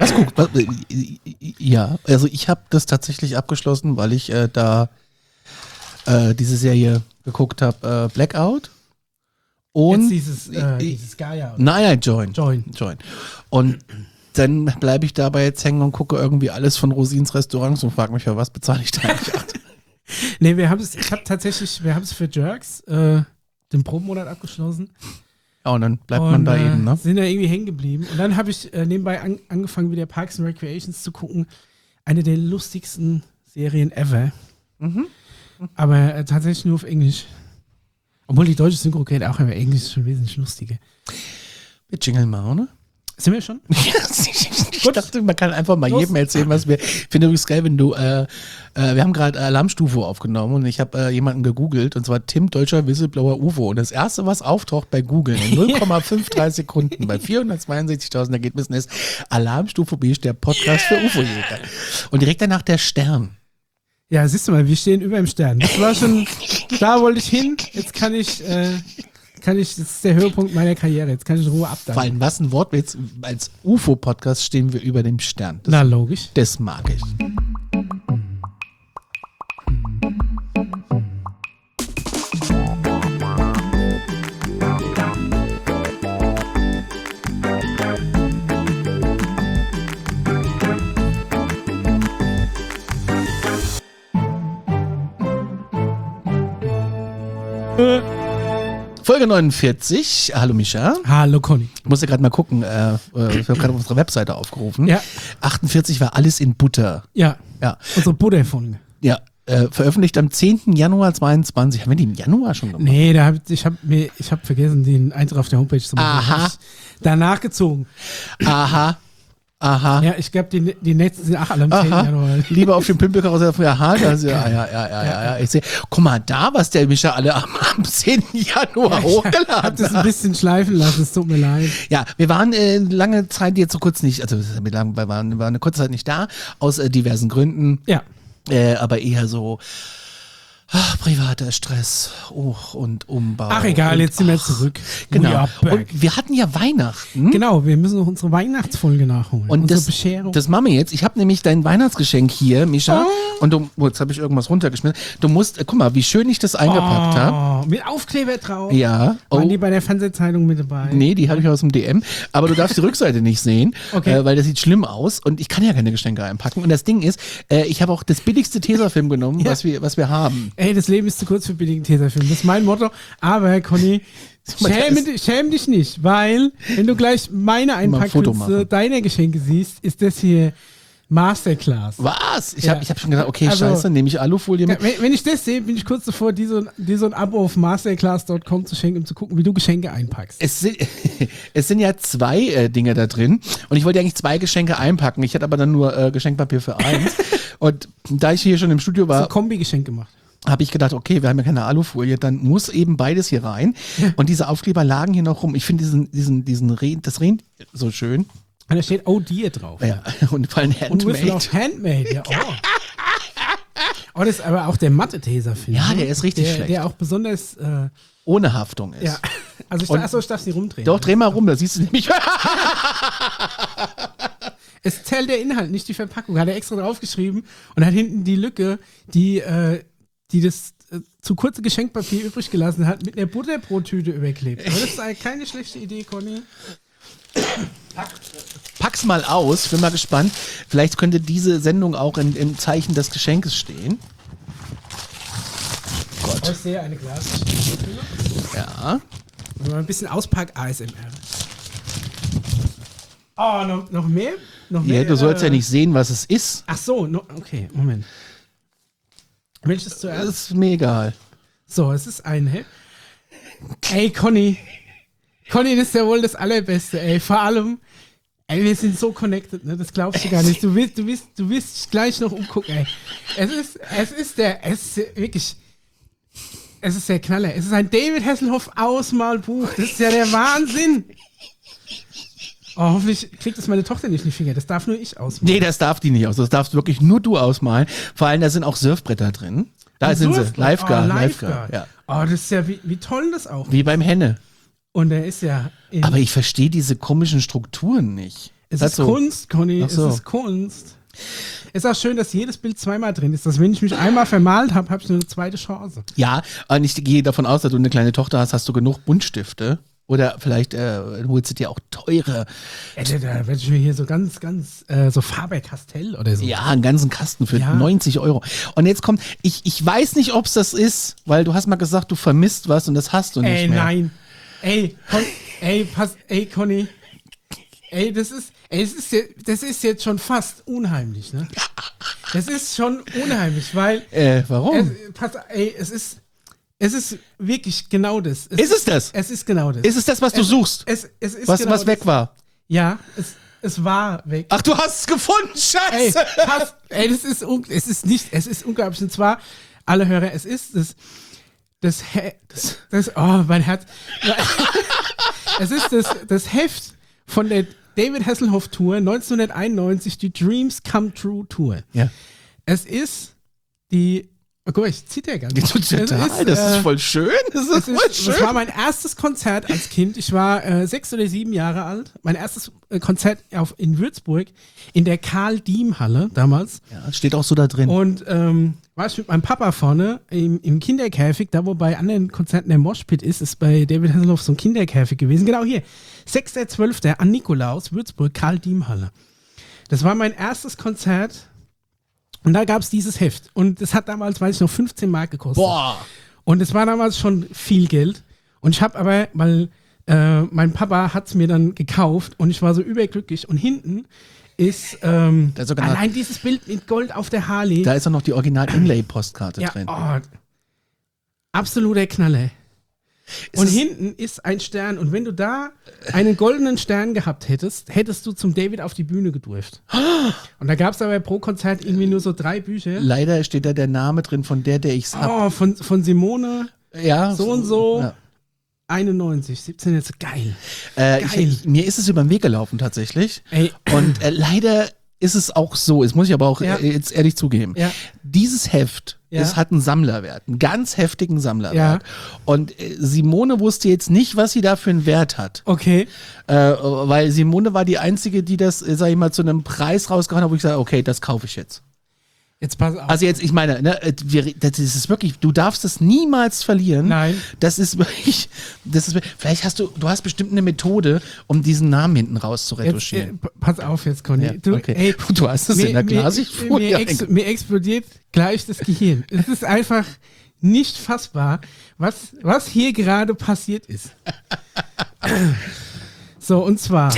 Ja, also ich habe das tatsächlich abgeschlossen, weil ich da diese Serie geguckt habe, Blackout. Und jetzt dieses Gaia. Nein, Join. Und dann bleibe ich dabei jetzt hängen und gucke irgendwie alles von Rosins Restaurants und frage mich, für was bezahle ich da eigentlich? Nee, wir haben es für Jerks den Probenmonat abgeschlossen. Ja, und dann bleibt man da eben, ne? Sind da irgendwie hängen geblieben. Und dann habe ich nebenbei angefangen, wieder Parks and Recreations zu gucken. Eine der lustigsten Serien ever. Mhm. Aber tatsächlich nur auf Englisch. Obwohl die deutsche Synchro geht auch, aber Englisch ist schon wesentlich lustiger. Wir jingeln mal, oder? Sind wir schon? Ich dachte, man kann einfach mal jedem erzählen, was wir. Ich finde übrigens geil, wenn du. Wir haben gerade Alarmstufe aufgenommen und ich habe jemanden gegoogelt und zwar Tim Deutscher Whistleblower UFO. Und das erste, was auftaucht bei Google in 0,53 Sekunden bei 462.000 Ergebnissen ist Alarmstufe B, der Podcast für UFO-Jäger. Und direkt danach der Stern. Ja, siehst du mal, wir stehen über dem Stern. Das war schon, da wollte ich hin. Jetzt kann ich, das ist der Höhepunkt meiner Karriere. Jetzt kann ich in Ruhe abdanken. Vor allem, was ein Wortwitz. Als UFO-Podcast stehen wir über dem Stern. Na, logisch. Das mag ich. Folge 49. Hallo Mischa. Hallo Conny. Ich musste gerade mal gucken. Wir haben gerade unsere Webseite aufgerufen. Ja. 48 war alles in Butter. Ja. Ja. Unsere Buddha-Folge. Ja. Veröffentlicht am 10. Januar 22. Haben wir die im Januar schon gemacht? Nee, ich hab vergessen, den Eintrag auf der Homepage zu machen. Aha. Danach gezogen. Aha. Ja, ich glaube, die nächsten sind auch alle am 10. Januar. Lieber auf dem Pimpelkarussell von aha, ja. Ich sehe, guck mal da, was der Mischa alle am 10. Januar hochgeladen Ich hab das ein bisschen schleifen lassen, es tut mir leid. Ja, wir waren lange Zeit jetzt so kurz nicht, also wir waren eine kurze Zeit nicht da, aus diversen Gründen. Ja. Aber eher so privater Stress und Umbau. Ach egal, jetzt sind wir zurück. Genau. Und wir hatten ja Weihnachten. Genau, wir müssen noch unsere Weihnachtsfolge nachholen. Und unsere das, Bescherung. das machen wir jetzt. Ich habe nämlich dein Weihnachtsgeschenk hier, Mischa. Und jetzt habe ich irgendwas runtergeschmissen. Du musst, guck mal, wie schön ich das eingepackt habe. Mit Aufkleber drauf. Ja. Waren die bei der Fernsehzeitung mit dabei? Nee, die habe ich aus dem DM. Aber du darfst die Rückseite nicht sehen, okay. Weil das sieht schlimm aus. Und ich kann ja keine Geschenke einpacken. Und das Ding ist, ich habe auch das billigste Tesafilm genommen, was wir haben. Ey, das Leben ist zu kurz für billigen Tesafilm. Das ist mein Motto. Aber, Conny, schäm dich nicht, weil, wenn du gleich meine Einpackliste deiner Geschenke siehst, ist das hier Masterclass. Was? Ich hab schon gedacht, okay, also, scheiße, nehme ich Alufolie mit. Wenn ich das sehe, bin ich kurz davor, dir so ein Abo auf masterclass.com zu schenken, um zu gucken, wie du Geschenke einpackst. Es sind ja 2 Dinge da drin und ich wollte eigentlich 2 Geschenke einpacken. Ich hatte aber dann nur Geschenkpapier für 1. Und da ich hier schon im Studio war, so ein Kombi-Geschenk gemacht. Habe ich gedacht, okay, wir haben ja keine Alufolie, dann muss eben beides hier rein. Und diese Aufkleber lagen hier noch rum. Ich finde das Rentier so schön. Und da steht Oh Dear drauf. Ja, und vor allem Handmade. Und auch Handmade, ja. Oh, das ist aber auch der Matte-Tesafilm. Ja, der ist richtig schlecht. Der auch besonders ohne Haftung ist. Ja, also ich darf sie rumdrehen. Doch, dreh mal rum, da siehst du nämlich. Es zählt der Inhalt, nicht die Verpackung. Hat er extra draufgeschrieben und hat hinten die Lücke, die das zu kurze Geschenkpapier übrig gelassen hat, mit einer Butterbrottüte überklebt. Aber das ist keine schlechte Idee, Conny. Pack's mal aus, bin mal gespannt. Vielleicht könnte diese Sendung auch im Zeichen des Geschenkes stehen. Gott. Ich sehe eine Glasflasche. Ja. Und mal ein bisschen Auspack-ASMR. Oh, noch mehr? Ja, du sollst ja nicht sehen, was es ist. Ach so, okay, Moment. Welches zuerst? Das ist mir egal. So, es ist eine. Ey, Conny. Conny, das ist ja wohl das Allerbeste, ey. Vor allem, ey, wir sind so connected, ne? Das glaubst du gar nicht. Du wirst dich gleich noch umgucken, ey. Es ist wirklich. Es ist der Knaller. Es ist ein David Hasselhoff Ausmalbuch. Das ist ja der Wahnsinn. Oh, hoffentlich kriegt das meine Tochter nicht in die Finger. Das darf nur ich ausmalen. Nee, das darf die nicht aus. Das darfst wirklich nur du ausmalen. Vor allem, da sind auch Surfbretter drin. Da sind sie. Lifeguard. Ja. Oh, das ist ja, wie toll das auch. Wie beim Henne. Und er ist ja. Aber ich verstehe diese komischen Strukturen nicht. Es Das ist so. Kunst, Conny. Ach so. Es ist Kunst. Es ist auch schön, dass jedes Bild zweimal drin ist. Dass wenn ich mich einmal vermalt habe, habe ich eine zweite Chance. Ja, und ich gehe davon aus, dass du eine kleine Tochter hast, hast du genug Buntstifte. Oder vielleicht holst du dir auch teure, Da werde ich mir hier so ganz so Faber-Castell oder so. ja, einen ganzen Kasten für Ja. 90 Euro. Und jetzt kommt, ich weiß nicht, ob es das ist, weil du hast mal gesagt, du vermisst was und das hast du nicht mehr. Nein. Conny. Das ist jetzt schon fast unheimlich, ne? Das ist schon unheimlich, weil Warum? es ist wirklich genau das. Ist es das? Es ist genau das. Ist es das, was du suchst? Es ist Was, genau was weg das. war? Ja, es war weg. Ach, du hast es gefunden, Scheiße! Es ist unglaublich. Und zwar, alle Hörer, es ist oh, mein Herz. Es ist das Heft von der David Hasselhoff Tour 1991, die Dreams Come True Tour. Ja. Es ist die, oh, guck mal, ich zitter ganz. Total, das ist voll schön. Das ist voll schön. Das war mein erstes Konzert als Kind. Ich war 6 oder 7 Jahre alt. Mein erstes Konzert in Würzburg in der Karl-Diem-Halle damals. Ja, steht auch so da drin. Und war ich mit meinem Papa vorne im Kinderkäfig, da wo bei anderen Konzerten der Moshpit ist bei David Hasselhoff so ein Kinderkäfig gewesen. Genau hier, 6.12. an Nikolaus, Würzburg, Karl-Diem-Halle. Das war mein erstes Konzert und da gab es dieses Heft. Und das hat damals, weiß ich noch, 15 Mark gekostet. Boah! Und es war damals schon viel Geld. Und ich habe aber, weil mein Papa hat es mir dann gekauft und ich war so überglücklich. Und hinten ist allein dieses Bild mit Gold auf der Harley. Da ist auch noch die Original-Inlay-Postkarte drin. Oh, absoluter Knaller. Und hinten ist ein Stern. Und wenn du da einen goldenen Stern gehabt hättest, hättest du zum David auf die Bühne gedurft. Und da gab es aber pro Konzert irgendwie nur so 3 Bücher. Leider steht da der Name drin von der ich's hab. Oh, von Simone, Ja, so und so. Ja. 91, 17 jetzt, geil. Mir ist es über den Weg gelaufen tatsächlich. Ey. Und leider ist es auch so, das muss ich aber auch jetzt ehrlich zugeben. Ja. Dieses Heft, Ja. es hat einen Sammlerwert, einen ganz heftigen Sammlerwert. Ja. Und Simone wusste jetzt nicht, was sie da für einen Wert hat. Okay. Weil Simone war die Einzige, die das, sag ich mal, zu einem Preis rausgehauen hat, wo ich sage, okay, das kaufe ich jetzt. Jetzt pass auf. Also jetzt, ich meine, ne, das ist wirklich, du darfst es niemals verlieren. Nein. Das ist wirklich, vielleicht hast du hast bestimmt eine Methode, um diesen Namen hinten raus zu retuschieren. Pass auf jetzt, Conny. Ja, okay. Du hast es in der Klarsichtfolie. Mir explodiert gleich das Gehirn. Es ist einfach nicht fassbar, was hier gerade passiert ist. So, und zwar.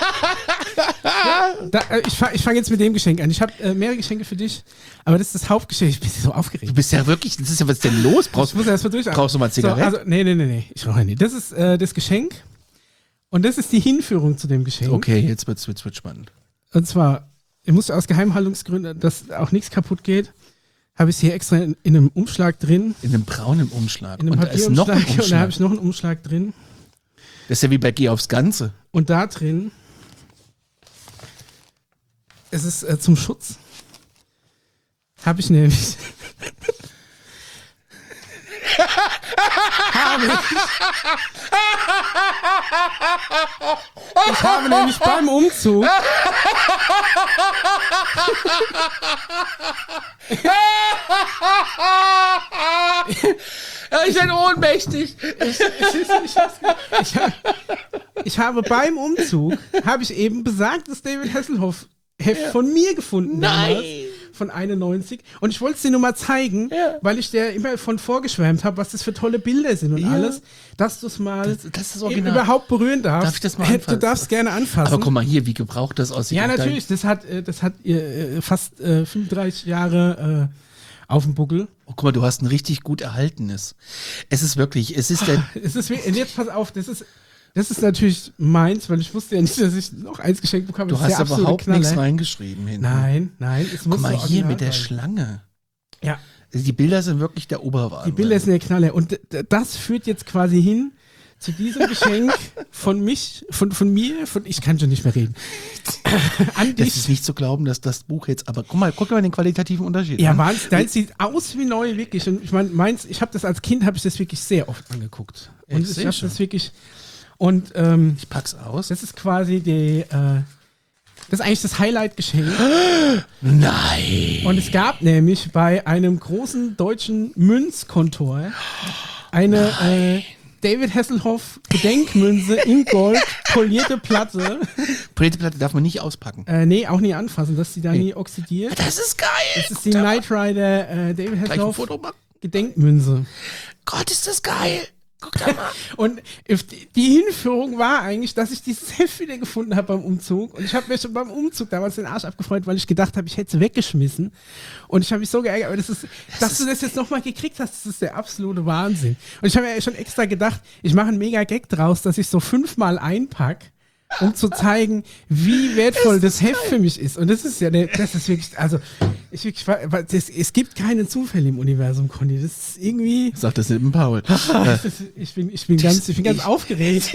Ich fange jetzt mit dem Geschenk an. Ich habe mehrere Geschenke für dich, aber das ist das Hauptgeschenk. Ich bin so aufgeregt. Du bist ja wirklich, das ist ja, was ist denn los? Ich muss erst mal durch. Brauchst du mal Zigaretten? So, also, nee. Ich rauche nicht. Das ist das Geschenk und das ist die Hinführung zu dem Geschenk. Okay, jetzt wird's spannend. Und zwar, ich musste aus Geheimhaltungsgründen, dass auch nichts kaputt geht, habe ich es hier extra in einem Umschlag drin. In einem braunen Umschlag. In einem und da ist noch ein Papierumschlag. Und da habe Umschlag. ich noch einen Umschlag drin. Das ist ja wie bei Geh aufs Ganze. Und da drin, es ist zum Schutz, habe ich nämlich ich habe nämlich beim Umzug Ich bin ohnmächtig. ich habe beim Umzug, habe ich eben besagtes David Hasselhoff Heft von mir gefunden. Nein. Damals, von 91. Und ich wollte es dir nur mal zeigen, weil ich dir immer von vorgeschwärmt habe, was das für tolle Bilder sind und alles, dass du es mal Das ist das eben Original. überhaupt berühren darfst. Darf ich das mal Du anfassen? darfst gerne anfassen. Aber guck mal hier, wie gebraucht das aussieht. Ja, Und natürlich. Das hat fast 35 Jahre auf dem Buckel. Oh, guck mal, du hast ein richtig gut erhaltenes. Es ist wirklich, es ist der. Und jetzt pass auf, das ist natürlich meins, weil ich wusste ja nicht, dass ich noch eins geschenkt bekomme. Du Das ist hast der absolute überhaupt Knaller. nichts reingeschrieben hinten. Nein. Es muss Guck mal so hier original mit der sein. Schlange. Ja, Also die Bilder sind wirklich der Oberwahnsinn. die Bilder sind der Knaller. Und das führt jetzt quasi hin zu diesem Geschenk von mir, ich kann schon nicht mehr reden, an Das dich. ist nicht zu glauben, dass das Buch jetzt, aber guck mal den qualitativen Unterschied Ja, an. Wahnsinn, deins sieht aus wie neu, wirklich. Und ich meine, meins, ich habe das als Kind, habe ich das wirklich sehr oft angeguckt. Und Ich ich seh habe schon. das wirklich, und Ich pack's aus. das ist quasi die Das ist eigentlich das Highlight-Geschenk. Nein. Und es gab nämlich bei einem großen deutschen Münzkontor eine David Hasselhoff Gedenkmünze in Gold, polierte Platte. Polierte Platte darf man nicht auspacken. Nee, auch nie anfassen, dass die da nie oxidiert. Das ist geil. Das ist die Knight Rider David Gleich ein Hasselhoff Foto machen. Gedenkmünze. Gott, ist das geil. Guck da mal. Und die Hinführung war eigentlich, dass ich dieses Heft wieder gefunden habe beim Umzug. Und ich habe mir schon beim Umzug damals den Arsch abgefreut, weil ich gedacht habe, ich hätte es weggeschmissen. Und ich habe mich so geärgert. Aber dass du das jetzt nochmal gekriegt hast, das ist der absolute Wahnsinn. Und ich habe mir schon extra gedacht, ich mache einen mega Gag draus, dass ich so 5-mal einpacke, um zu zeigen, wie wertvoll das Heft für mich ist. Und das ist ja, das ist wirklich, also, es gibt keine Zufälle im Universum, Conny. Das ist irgendwie. Sagt das eben Paul. Ich bin ganz aufgeregt.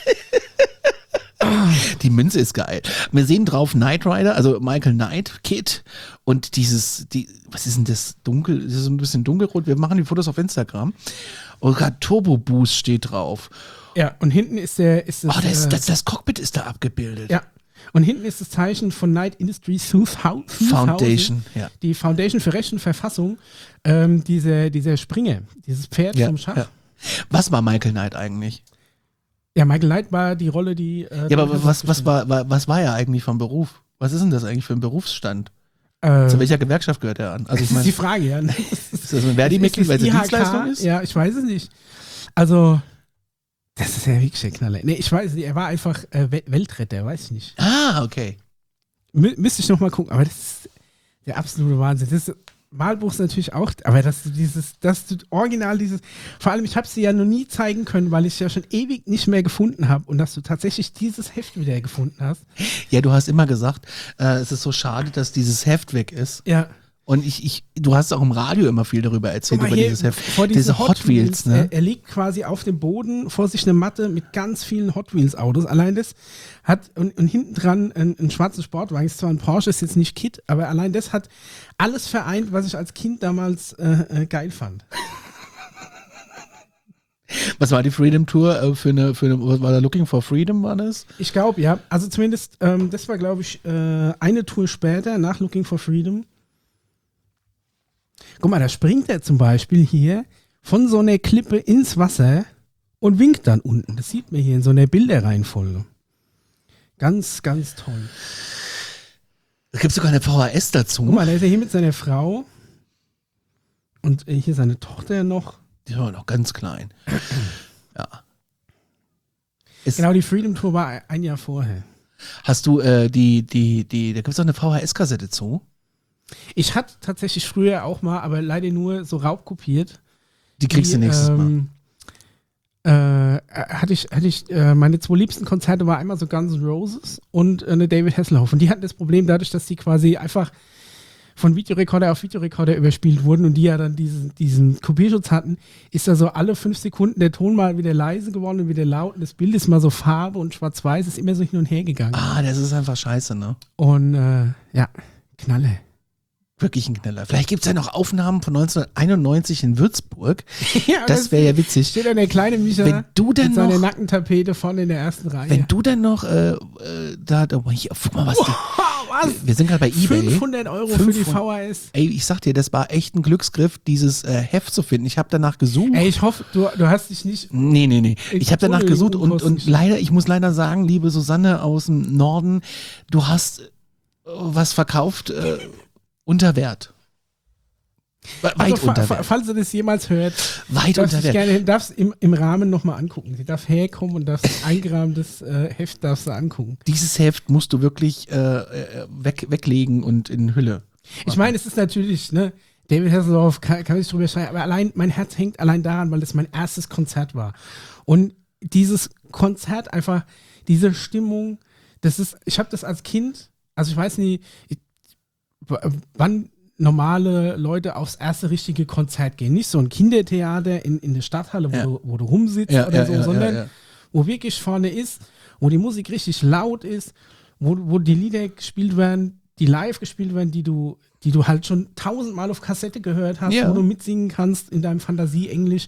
Die Münze ist geil. Wir sehen drauf Knight Rider, also Michael Knight Kit und was ist denn das? Dunkel, das ist ein bisschen dunkelrot. Wir machen die Fotos auf Instagram. Und gerade Turbo Boost steht drauf. Ja, und hinten ist das Cockpit ist da abgebildet. Ja. Und hinten ist das Zeichen von Knight Industries Foundation. Ja. Die Foundation für Recht und Verfassung. Dieser Springer, dieses Pferd vom Schach. Ja. Was war Michael Knight eigentlich? Ja, Michael Knight war die Rolle, die. Ja, aber was war er eigentlich vom Beruf? Was ist denn das eigentlich für ein Berufsstand? Zu welcher Gewerkschaft gehört er an? Also das ist die Frage, ja. Ist das ein Verdi-Mitglied, weil es eine Dienstleistung ist? Ja, ich weiß es nicht. Also. Das ist ja wirklich der Knaller. Nee, ich weiß nicht, er war einfach Weltretter, weiß ich nicht. Ah, okay. Müsste ich nochmal gucken, aber das ist der absolute Wahnsinn. Das Malbuch ist natürlich auch, aber dass du original vor allem, ich habe es dir ja noch nie zeigen können, weil ich es ja schon ewig nicht mehr gefunden habe und dass du tatsächlich dieses Heft wieder gefunden hast. Ja, du hast immer gesagt, es ist so schade, dass dieses Heft weg ist. Ja. Und du hast auch im Radio immer viel darüber erzählt, über dieses Heft. Vor diese Hot Wheels, ne? Er liegt quasi auf dem Boden, vor sich eine Matte mit ganz vielen Hot Wheels Autos. Allein das hat, und hinten dran einen schwarzen Sportwagen, ist zwar ein Porsche, ist jetzt nicht Kit, aber allein das hat alles vereint, was ich als Kind damals geil fand. Was war die Freedom Tour was war da Looking for Freedom, war das? Ich glaube, ja. Also zumindest, das war, glaube ich, eine Tour später, nach Looking for Freedom. Guck mal, da springt er zum Beispiel hier von so einer Klippe ins Wasser und winkt dann unten. Das sieht man hier in so einer Bilderreihenfolge. Ganz, ganz toll. Es gibt sogar eine VHS dazu. Guck mal, da ist er hier mit seiner Frau und hier seine Tochter noch. Die war noch ganz klein. Ja. Genau, die Freedom Tour war ein Jahr vorher. Hast du da gibt es doch eine VHS-Kassette zu? Ich hatte tatsächlich früher auch mal, aber leider nur so raubkopiert. Die kriegst du nächstes Mal. Hatte ich meine 2 liebsten Konzerte war einmal so Guns N' Roses und eine David Hasselhoff. Und die hatten das Problem dadurch, dass die quasi einfach von Videorekorder auf Videorekorder überspielt wurden und die ja dann diesen Kopierschutz hatten, ist da so alle 5 Sekunden der Ton mal wieder leise geworden und wieder laut und das Bild ist mal so Farbe und schwarz-weiß, ist immer so hin und her gegangen. Ah, das ist einfach scheiße, ne? Und ja, Knalle. Wirklich ein Knaller. Vielleicht gibt es ja noch Aufnahmen von 1991 in Würzburg. Ja, das wäre ja witzig. Steht da der kleine Micha wenn du denn mit noch, seiner Nackentapete vorne in der ersten Reihe. Wenn du dann noch guck mal, was? Wir sind gerade bei eBay. 500 € für die VHS. Ey, ich sag dir, das war echt ein Glücksgriff, dieses Heft zu finden. Ich habe danach gesucht. Ey, ich hoffe, du hast dich nicht... Nee. Ich habe danach gesucht und leider, ich muss leider sagen, liebe Susanne aus dem Norden, du hast was verkauft unter Wert. Weit unter Wert. Falls ihr das jemals hört, weit unter Wert. Darfst im Rahmen nochmal angucken. Sie darf herkommen und darfst eingerahmtes Heft darfst du angucken. Dieses Heft musst du wirklich weglegen und in Hülle. Ich meine, es ist natürlich, ne, David Hasselhoff kann sich drüber schreiben, aber allein mein Herz hängt allein daran, weil das mein erstes Konzert war. Und dieses Konzert einfach, diese Stimmung, ich habe das als Kind, also ich weiß nicht, wann normale Leute aufs erste richtige Konzert gehen. Nicht so ein Kindertheater in der Stadthalle, wo du rumsitzt sondern wo wirklich vorne ist, wo die Musik richtig laut ist, wo die Lieder gespielt werden, die live gespielt werden, die du halt schon 1000-mal auf Kassette gehört hast, wo du mitsingen kannst in deinem Fantasie-Englisch,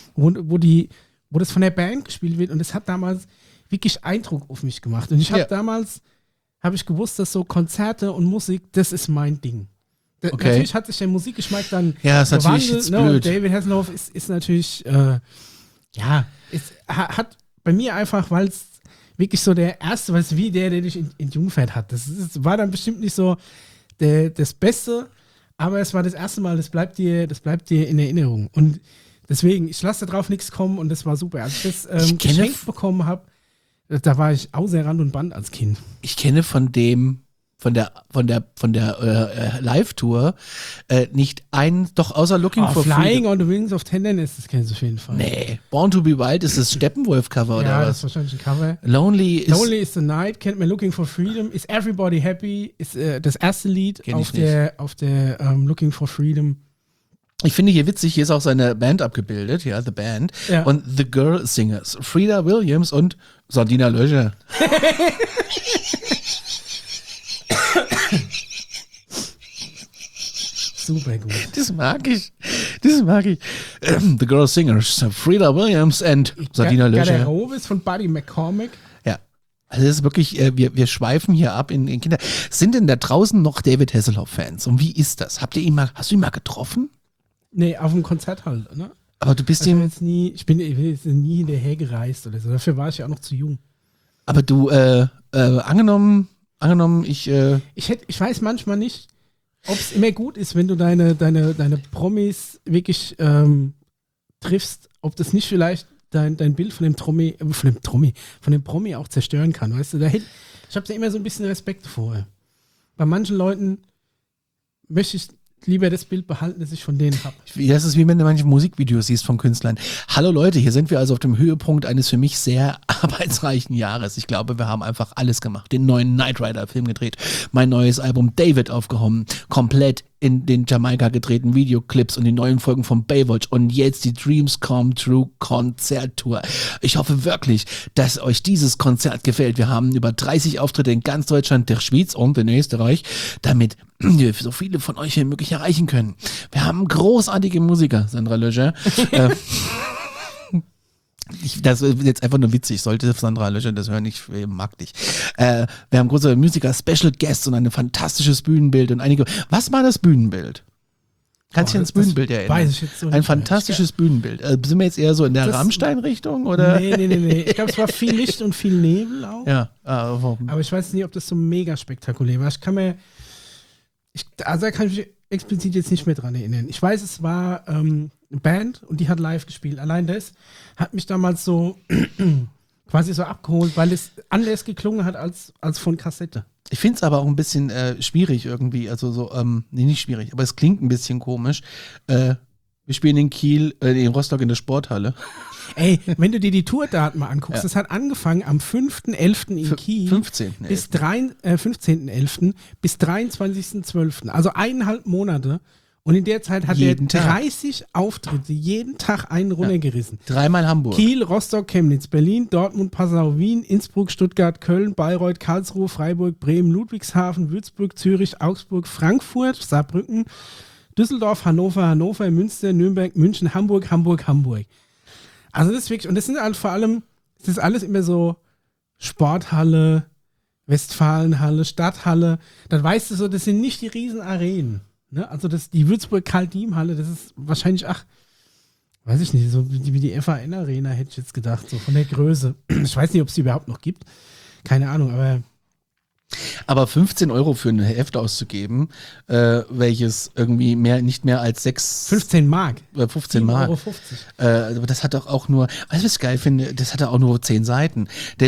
wo das von der Band gespielt wird. Und das hat damals wirklich Eindruck auf mich gemacht. Und ich habe damals habe ich gewusst, dass so Konzerte und Musik, das ist mein Ding. Okay. Natürlich hat sich der Musikgeschmack dann Ja, ist natürlich jetzt blöd. Und David Hasselhoff ist natürlich, hat bei mir einfach, weil es wirklich so der erste, was wie der dich in Jungfeld hat. War dann bestimmt nicht so das Beste, aber es war das erste Mal, das bleibt dir in Erinnerung. Und deswegen, ich lasse darauf nichts kommen und das war super. Als ich das geschenkt bekommen habe, da war ich außer Rand und Band als Kind. Ich kenne von der Live-Tour nicht einen, doch außer Looking for Flying Freedom. on the Wings of Tenderness, das kennst du auf jeden Fall. Nee, Born to be Wild ist das Steppenwolf-Cover oder Ja, das was? ist wahrscheinlich ein Cover. Lonely is the Night, kennt man. Looking for Freedom, Is Everybody Happy, ist das erste Lied auf der Looking for Freedom. Ich finde hier witzig, hier ist auch seine Band abgebildet, ja, The Band. Ja. Und The Girl Singers, Frida Williams und Sardina Löcher. Super gut. Das mag ich. The Girl Singers, Frida Williams und Sardina Löcher. Garderobe ist von Buddy McCormick. Ja. Also das ist wirklich, wir schweifen hier ab in Kinder. Sind denn da draußen noch David Hasselhoff-Fans? Und wie ist das? Hast du ihn mal getroffen? Nee, auf dem Konzert halt, ne? Aber du bist Also ihm. ich bin jetzt nie hinterher gereist oder so. Dafür war ich ja auch noch zu jung. Aber du, angenommen, ich weiß manchmal nicht, ob es immer gut ist, wenn du deine Promis wirklich triffst, ob das nicht vielleicht dein Bild von dem Promi auch zerstören kann, weißt du? Ich habe da immer so ein bisschen Respekt vor. Bei manchen Leuten möchte ich lieber das Bild behalten, das ich von denen habe. Das ist wie wenn du manche Musikvideos siehst von Künstlern. Hallo Leute, hier sind wir also auf dem Höhepunkt eines für mich sehr arbeitsreichen Jahres. Ich glaube, wir haben einfach alles gemacht. Den neuen Knight Rider Film gedreht, mein neues Album David aufgenommen, komplett in den Jamaika gedrehten Videoclips und die neuen Folgen von Baywatch und jetzt die Dreams Come True Konzerttour. Ich hoffe wirklich, dass euch dieses Konzert gefällt. Wir haben über 30 Auftritte in ganz Deutschland, der Schweiz und in Österreich, damit wir so viele von euch wie möglich erreichen können. Wir haben großartige Musiker, Sandra Löcher. Das ist jetzt einfach nur witzig, sollte Sandra Löcher das hören, ich mag dich. Wir haben große Musiker, Special Guests und ein fantastisches Bühnenbild und einige. Was war das Bühnenbild? Kannst du dich ans Bühnenbild erinnern? Weiß ich jetzt so ein nicht fantastisches Bühnenbild. Sind wir jetzt eher so in der Rammstein-Richtung? Oder? Nee. Ich glaube, es war viel Licht und viel Nebel auch. Ja. Aber ich weiß nicht, ob das so mega spektakulär war. Da kann ich mich explizit jetzt nicht mehr dran erinnern. Ich weiß, es war eine Band und die hat live gespielt. Allein das hat mich damals so quasi so abgeholt, weil es anders geklungen hat als von Kassette. Ich finde es aber auch ein bisschen schwierig irgendwie. Also so, nicht schwierig, aber es klingt ein bisschen komisch. Wir spielen in Kiel, in Rostock in der Sporthalle. Ey, wenn du dir die Tourdaten mal anguckst, das hat angefangen am 5.11. in Kiel 15.11. bis 15.11. bis 23.12. Also 1,5 Monate. Und in der Zeit hat er 30 Auftritte, jeden Tag einen runtergerissen. Dreimal Hamburg. Kiel, Rostock, Chemnitz, Berlin, Dortmund, Passau, Wien, Innsbruck, Stuttgart, Köln, Bayreuth, Karlsruhe, Freiburg, Bremen, Ludwigshafen, Würzburg, Zürich, Augsburg, Frankfurt, Saarbrücken, Düsseldorf, Hannover, Münster, Nürnberg, München, Hamburg. Also das ist wirklich, und das sind halt vor allem, das ist alles immer so Sporthalle, Westfalenhalle, Stadthalle. Dann weißt du so, das sind nicht die riesen Arenen. Ne? Also die Würzburg-Karl-Diem-Halle, das ist wahrscheinlich, weiß ich nicht, so wie die FAN-Arena hätte ich jetzt gedacht, so von der Größe. Ich weiß nicht, ob es die überhaupt noch gibt. Keine Ahnung, aber 15 € für ein Heft auszugeben, welches irgendwie nicht mehr als 15 Mark. 7,50 €. Das hat doch auch nur, weißt du, was ich geil finde? Das hatte auch nur 10 Seiten.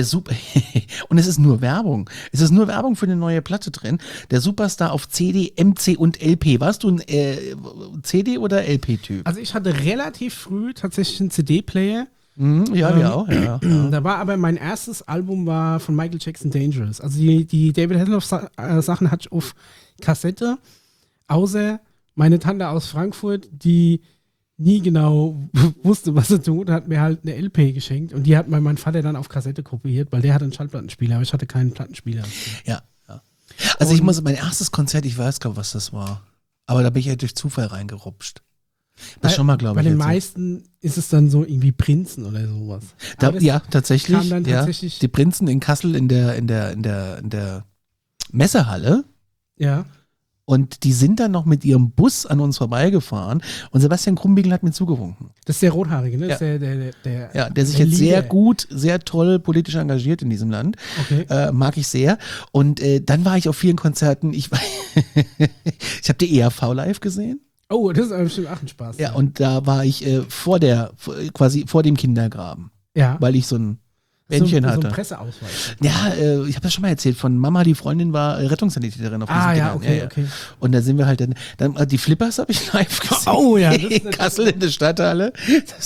Und es ist nur Werbung. Es ist nur Werbung für eine neue Platte drin. Der Superstar auf CD, MC und LP. Warst du ein CD- oder LP-Typ? Also ich hatte relativ früh tatsächlich einen CD-Player. Ja, wir auch. Ja. Da war aber mein erstes Album war von Michael Jackson Dangerous. Also die David Hasselhoff Sachen hatte ich auf Kassette, außer meine Tante aus Frankfurt, die nie genau wusste, was sie tut, hat mir halt eine LP geschenkt und die hat mein Vater dann auf Kassette kopiert, weil der hatte einen Schallplattenspieler, aber ich hatte keinen Plattenspieler. Ja. Also mein erstes Konzert, ich weiß gar nicht, was das war, aber da bin ich ja durch Zufall reingerupscht. Das schon mal, glaube ich. Bei den meisten ist es dann so irgendwie Prinzen oder sowas. Ja, tatsächlich. Kam dann tatsächlich die Prinzen in Kassel in der Messehalle. Ja. Und die sind dann noch mit ihrem Bus an uns vorbeigefahren und Sebastian Krumbiegel hat mir zugewunken. Das ist der Rothaarige, ne? Ja. Das ist Der sich jetzt sehr gut, sehr toll politisch engagiert in diesem Land. Okay. Mag ich sehr. Und dann war ich auf vielen Konzerten. Ich habe die ERV live gesehen. Oh, das ist aber bestimmt auch ein Spaß. Ja, und da war ich quasi vor dem Kindergraben. Ja. Weil ich so ein Bändchen hatte. So ein Presseausweis. Ja, ich habe das schon mal erzählt. Von Mama, die Freundin war Rettungssanitäterin auf diesem ja, Kinder. okay. Und da sind wir halt dann die Flippers habe ich live gesehen. Oh ja. In Kassel in der Stadthalle.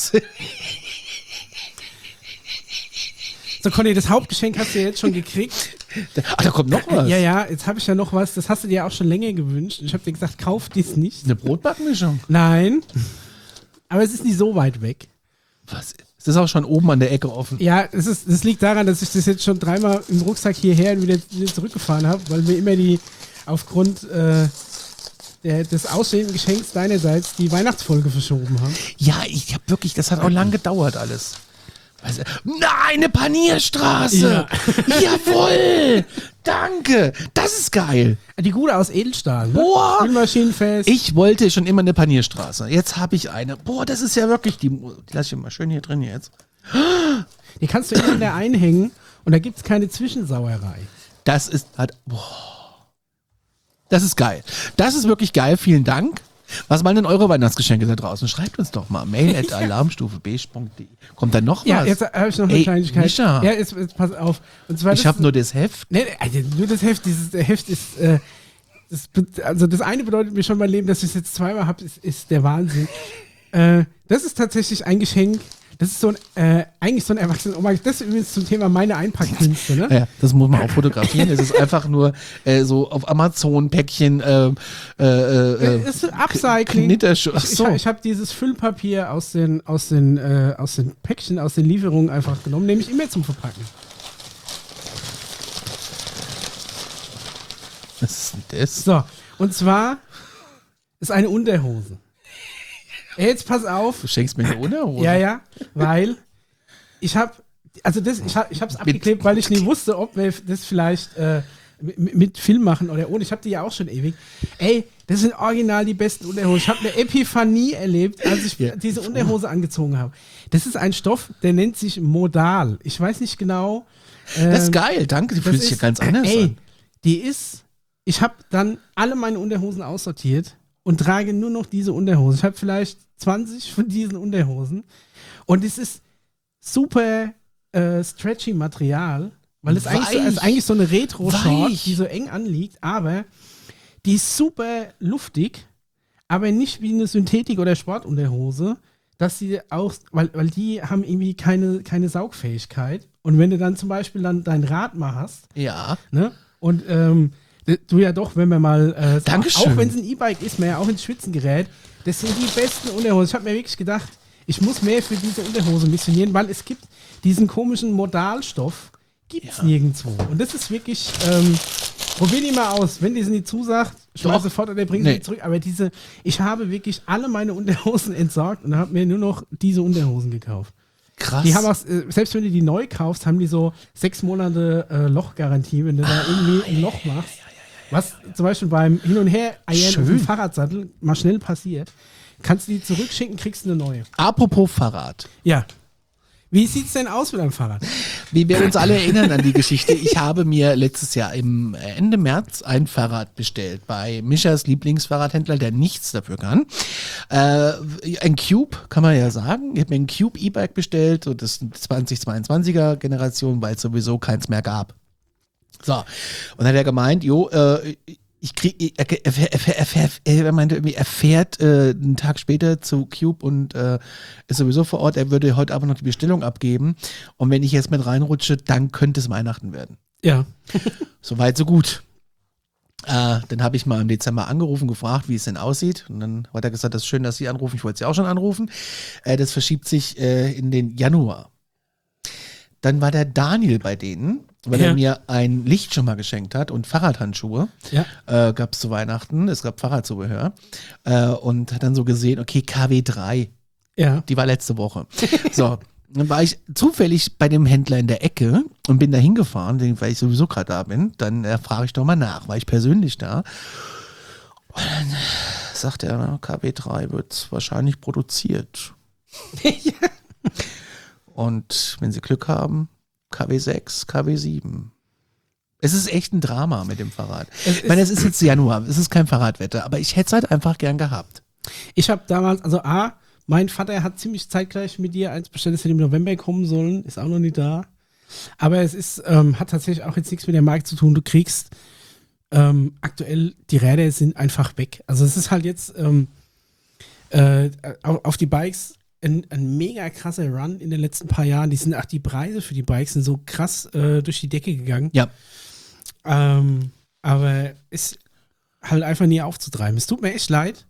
So, Conny, das Hauptgeschenk hast du ja jetzt schon gekriegt. Ach, da kommt noch was. Ja, jetzt habe ich ja noch was. Das hast du dir auch schon länger gewünscht. Ich habe dir gesagt, kauf dies nicht. Eine Brotbackmischung. Nein. Aber es ist nicht so weit weg. Was? Es ist auch schon oben an der Ecke offen. Ja, das liegt daran, dass ich das jetzt schon 3-mal im Rucksack hierher und wieder zurückgefahren habe, weil wir immer aufgrund des ausstehenden Geschenks deinerseits die Weihnachtsfolge verschoben haben. Ja, ich habe wirklich, das hat auch lang gedauert alles. Nein, eine Panierstraße! Ja. Jawohl! Danke! Das ist geil! Die gute aus Edelstahl, ne? Boah! Spülmaschinenfest. Ich wollte schon immer eine Panierstraße. Jetzt habe ich eine. Boah, das ist ja wirklich, die lasse ich mal schön hier drin jetzt. Die kannst du in der einhängen und da gibt es keine Zwischensauerei. Das ist das ist geil. Das ist wirklich geil. Vielen Dank. Was waren denn eure Weihnachtsgeschenke da draußen? Schreibt uns doch mal. mail@alarmstufeb.de. Kommt da noch was? Ja, jetzt habe ich noch eine Kleinigkeit. Mischa. Ja, jetzt pass auf. Und zwar Ich habe nur das Heft. Nee, also nur das Heft. Dieses Heft ist. Also das eine bedeutet mir schon mein Leben, dass ich es jetzt zweimal habe, ist der Wahnsinn. Das ist tatsächlich ein Geschenk. Das ist eigentlich so ein Erwachsenen-Oma. Das ist übrigens zum Thema meine Einpackkünste, ne? Ja, das muss man auch fotografieren. Es ist einfach nur so auf Amazon-Päckchen Es ist Upcycling. Achso. Ich habe dieses Füllpapier aus den Päckchen, aus den Lieferungen einfach genommen, nehme ich immer zum Verpacken. Was ist denn das? So, und zwar ist eine Unterhose. Jetzt pass auf. Du schenkst mir eine Unterhose? Ja, weil ich habe es abgeklebt, weil ich nie wusste, ob wir das vielleicht mit Film machen oder ohne. Ich habe die ja auch schon ewig. Ey, das sind original die besten Unterhosen. Ich habe eine Epiphanie erlebt, als ich diese Unterhose angezogen habe. Das ist ein Stoff, der nennt sich Modal. Ich weiß nicht genau. Das ist geil, danke. Die fühlt sich ja ganz anders an. Ich habe dann alle meine Unterhosen aussortiert und trage nur noch diese Unterhosen. Ich habe vielleicht 20 von diesen Unterhosen. Und es ist super stretchy Material, weil es eigentlich so eine Retro-Short, die so eng anliegt, aber die ist super luftig, aber nicht wie eine Synthetik- oder Sportunterhose, dass sie auch, weil die haben irgendwie keine Saugfähigkeit. Und wenn du dann zum Beispiel dein Rad mal hast, ja, ne? Und du ja doch, wenn wir mal Dankeschön. auch wenn es ein E-Bike ist, man ja auch ins Schwitzen gerät, das sind die besten Unterhosen. Ich habe mir wirklich gedacht, ich muss mehr für diese Unterhose missionieren, weil es gibt diesen komischen Modalstoff, gibt's nirgendwo. Und das ist wirklich, probier die mal aus. Wenn die sie nicht zusagt, schmeiß sofort oder bring sie zurück. Aber ich habe wirklich alle meine Unterhosen entsorgt und habe mir nur noch diese Unterhosen gekauft. Krass. Die haben auch, selbst wenn du die neu kaufst, haben die so 6 Monate Lochgarantie, wenn du da irgendwie ein Loch machst. Was zum Beispiel beim Hin- und Her-Eiern auf dem Fahrradsattel mal schnell passiert. Kannst du die zurückschicken, kriegst du eine neue. Apropos Fahrrad. Ja. Wie sieht's denn aus mit deinem Fahrrad? Wie wir uns alle erinnern an die Geschichte, ich habe mir letztes Jahr im Ende März ein Fahrrad bestellt bei Mischas Lieblingsfahrradhändler, der nichts dafür kann. Ein Cube, kann man ja sagen. Ich habe mir ein Cube E-Bike bestellt, so das 2022er Generation, weil es sowieso keins mehr gab. So, und dann hat er gemeint, er meinte irgendwie, er fährt einen Tag später zu Cube und ist sowieso vor Ort. Er würde heute aber noch die Bestellung abgeben. Und wenn ich jetzt mit reinrutsche, dann könnte es Weihnachten werden. Ja. Soweit, so gut. Dann habe ich mal im Dezember angerufen, gefragt, wie es denn aussieht. Und dann hat er gesagt, das ist schön, dass Sie anrufen. Ich wollte Sie auch schon anrufen. Das verschiebt sich in den Januar. Dann war der Daniel bei denen, weil er mir ein Lichtschirmer geschenkt hat und Fahrradhandschuhe. Ja. Gab es zu Weihnachten, es gab Fahrradzubehör. Und hat dann so gesehen, okay, KW3. Ja. Die war letzte Woche. So, Dann war ich zufällig bei dem Händler in der Ecke und bin da hingefahren, weil ich sowieso gerade da bin. Dann frage ich doch mal nach, war ich persönlich da. Und dann sagt er, KW3 wird wahrscheinlich produziert. Und wenn Sie Glück haben, KW6, KW7. Es ist echt ein Drama mit dem Fahrrad. Ich meine, es ist jetzt Januar, es ist kein Fahrradwetter, aber ich hätte es halt einfach gern gehabt. Ich habe damals, also mein Vater hat ziemlich zeitgleich mit dir eins bestellt, das hätte im November kommen sollen, ist auch noch nicht da. Aber es ist, hat tatsächlich auch jetzt nichts mit der Marke zu tun. Du kriegst aktuell, die Räder sind einfach weg. Also es ist halt jetzt auf die Bikes ein mega krasser Run in den letzten paar Jahren. Die Preise für die Bikes sind so krass durch die Decke gegangen. Ja. Aber ist halt einfach nie aufzutreiben. Es tut mir echt leid.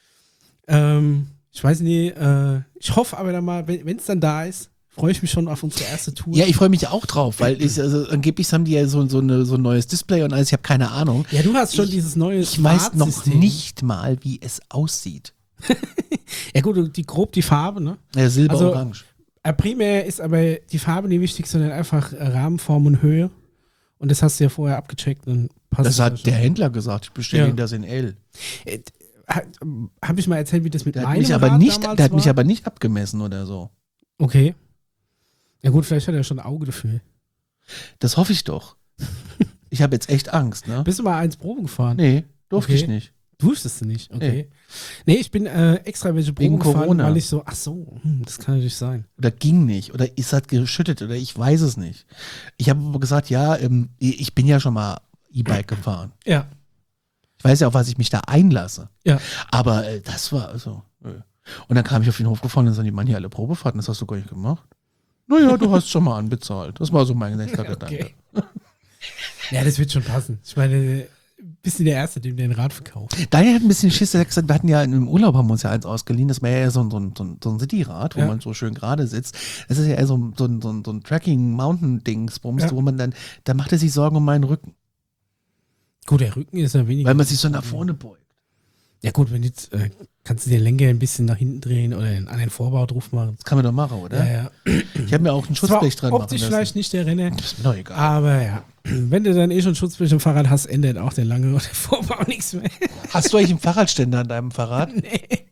Ich weiß nicht, ich hoffe aber dann mal, wenn es dann da ist, freue ich mich schon auf unsere erste Tour. Ja, ich freue mich auch drauf, weil angeblich haben die ja so ein neues Display und alles, ich habe keine Ahnung. Ja, du hast schon dieses neue Ich weiß noch nicht mal, wie es aussieht. Ja gut, die Farbe, ne? Ja, Silber-Orange. Primär ist aber die Farbe nicht wichtig, sondern einfach Rahmenform und Höhe. Und das hast du ja vorher abgecheckt. Und passt Das hat der Händler gesagt, ich bestelle Ihnen das in L. Habe ich mal erzählt, wie das mit Der meinem hat mich aber nicht abgemessen oder so. Okay. Ja gut, vielleicht hat er schon ein Auge dafür. Das hoffe ich doch. Ich habe jetzt echt Angst, ne? Bist du mal eins Probe gefahren? Nee, durfte ich nicht. Durftest du nicht? Okay. Nee, ich bin extra welche Probe gefahren, Corona. weil ich so, ach so, das kann natürlich sein. Oder ging nicht. Oder ist halt geschüttet. Oder ich weiß es nicht. Ich habe aber gesagt, ja, ich bin ja schon mal E-Bike gefahren. Ja. Ich weiß ja, auf was ich mich da einlasse. Ja. Aber das war also. Und dann kam ich auf den Hof gefahren und dann sagen die, Mann, hier alle Probefahrten, das hast du gar nicht gemacht. Naja, du hast schon mal anbezahlt. Das war so mein nächster Gedanke. Ja, das wird schon passen. Ich meine, bist du der Erste, dem den Rad verkauft? Daniel hat ein bisschen Schiss, er hat gesagt, wir hatten ja im Urlaub, haben wir uns ja eins ausgeliehen, das war ja so ein Cityrad, wo man so schön gerade sitzt. Das ist ja eher so ein Tracking-Mountain-Dingsbums, wo man dann, da macht er sich Sorgen um meinen Rücken. Gut, der Rücken ist ja weniger. Weil man sich so nach vorne beugt. Ja gut, wenn jetzt kannst du den Lenker ein bisschen nach hinten drehen oder an den Vorbau drauf machen. Das kann man doch machen, oder? Ja. Ich habe mir auch ein Schutzblech dran machen optisch lassen. vielleicht nicht der Renner. Das ist mir doch egal. Aber ja, wenn du dann schon Schutzblech im Fahrrad hast, ändert auch der lange oder der Vorbau nichts mehr. Hast du eigentlich einen Fahrradständer an deinem Fahrrad? Nee.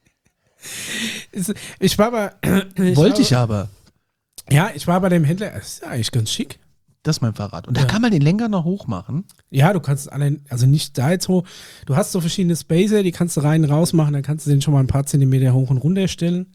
Ich war bei... Wollte ich aber. Ja, ich war bei dem Händler. Das ist ja eigentlich ganz schick. Das ist mein Fahrrad. Und da kann man den Lenker noch hoch machen. Ja, du kannst also nicht da jetzt hoch. Du hast so verschiedene Spacer, die kannst du rein und raus machen, dann kannst du den schon mal ein paar Zentimeter hoch und runter stellen.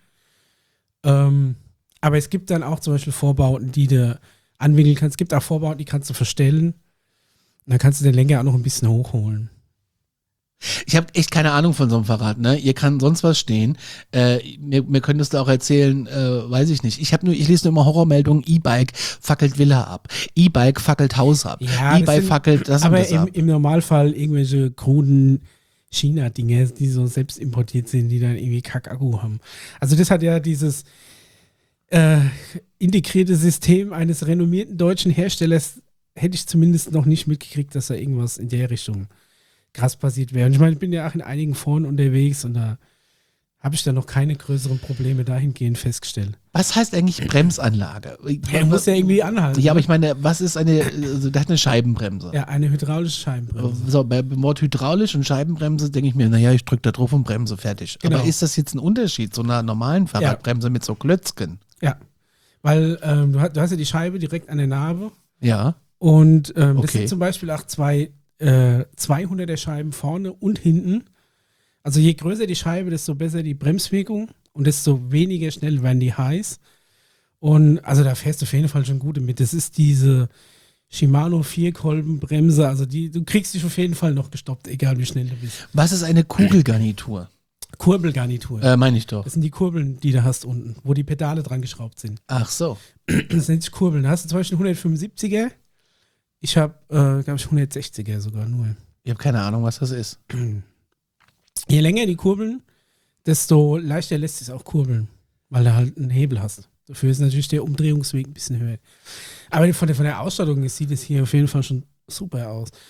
Aber es gibt dann auch zum Beispiel Vorbauten, die du anwinkeln kannst. Es gibt auch Vorbauten, die kannst du verstellen. Und dann kannst du den Lenker auch noch ein bisschen hochholen. Ich habe echt keine Ahnung von so einem Fahrrad, ne? Ihr kann sonst was stehen. Mir könntest du auch erzählen, weiß ich nicht. Ich lese nur immer Horrormeldungen, E-Bike fackelt Villa ab. E-Bike fackelt Haus ab. Ja, E-Bike fackelt das aber und das ab. im Normalfall irgendwelche kruden China-Dinge, die so selbst importiert sind, die dann irgendwie Kack-Akku haben. Also das hat ja dieses integrierte System eines renommierten deutschen Herstellers, hätte ich zumindest noch nicht mitgekriegt, dass da irgendwas in der Richtung krass passiert wäre. Und ich meine, ich bin ja auch in einigen Foren unterwegs und da habe ich dann noch keine größeren Probleme dahingehend festgestellt. Was heißt eigentlich Bremsanlage? Er muss ja irgendwie anhalten. Ja, aber ich meine, was ist also der hat eine Scheibenbremse. Ja, eine hydraulische Scheibenbremse. So, beim Wort hydraulisch und Scheibenbremse denke ich mir, naja, ich drücke da drauf und Bremse, fertig. Genau. Aber ist das jetzt ein Unterschied zu einer normalen Fahrradbremse mit so Klötzchen? Ja, weil du hast ja die Scheibe direkt an der Narbe. Ja. Und das sind zum Beispiel auch zwei 200er Scheiben vorne und hinten. Also je größer die Scheibe, desto besser die Bremswirkung und desto weniger schnell werden die heiß. Und also da fährst du auf jeden Fall schon gut mit. Das ist diese Shimano Vierkolbenbremse. Also du kriegst dich auf jeden Fall noch gestoppt, egal wie schnell du bist. Was ist eine Kugelgarnitur? Kurbelgarnitur. Meine ich doch. Das sind die Kurbeln, die du hast unten, wo die Pedale dran geschraubt sind. Ach so. Das nennt sich Kurbeln. Da hast du zum Beispiel 175er. Ich habe, glaube ich, 160er sogar nur. Ich habe keine Ahnung, was das ist. Je länger die Kurbeln, desto leichter lässt es auch kurbeln, weil du halt einen Hebel hast. Dafür ist natürlich der Umdrehungsweg ein bisschen höher. Aber von der Ausstattung sieht es hier auf jeden Fall schon super aus.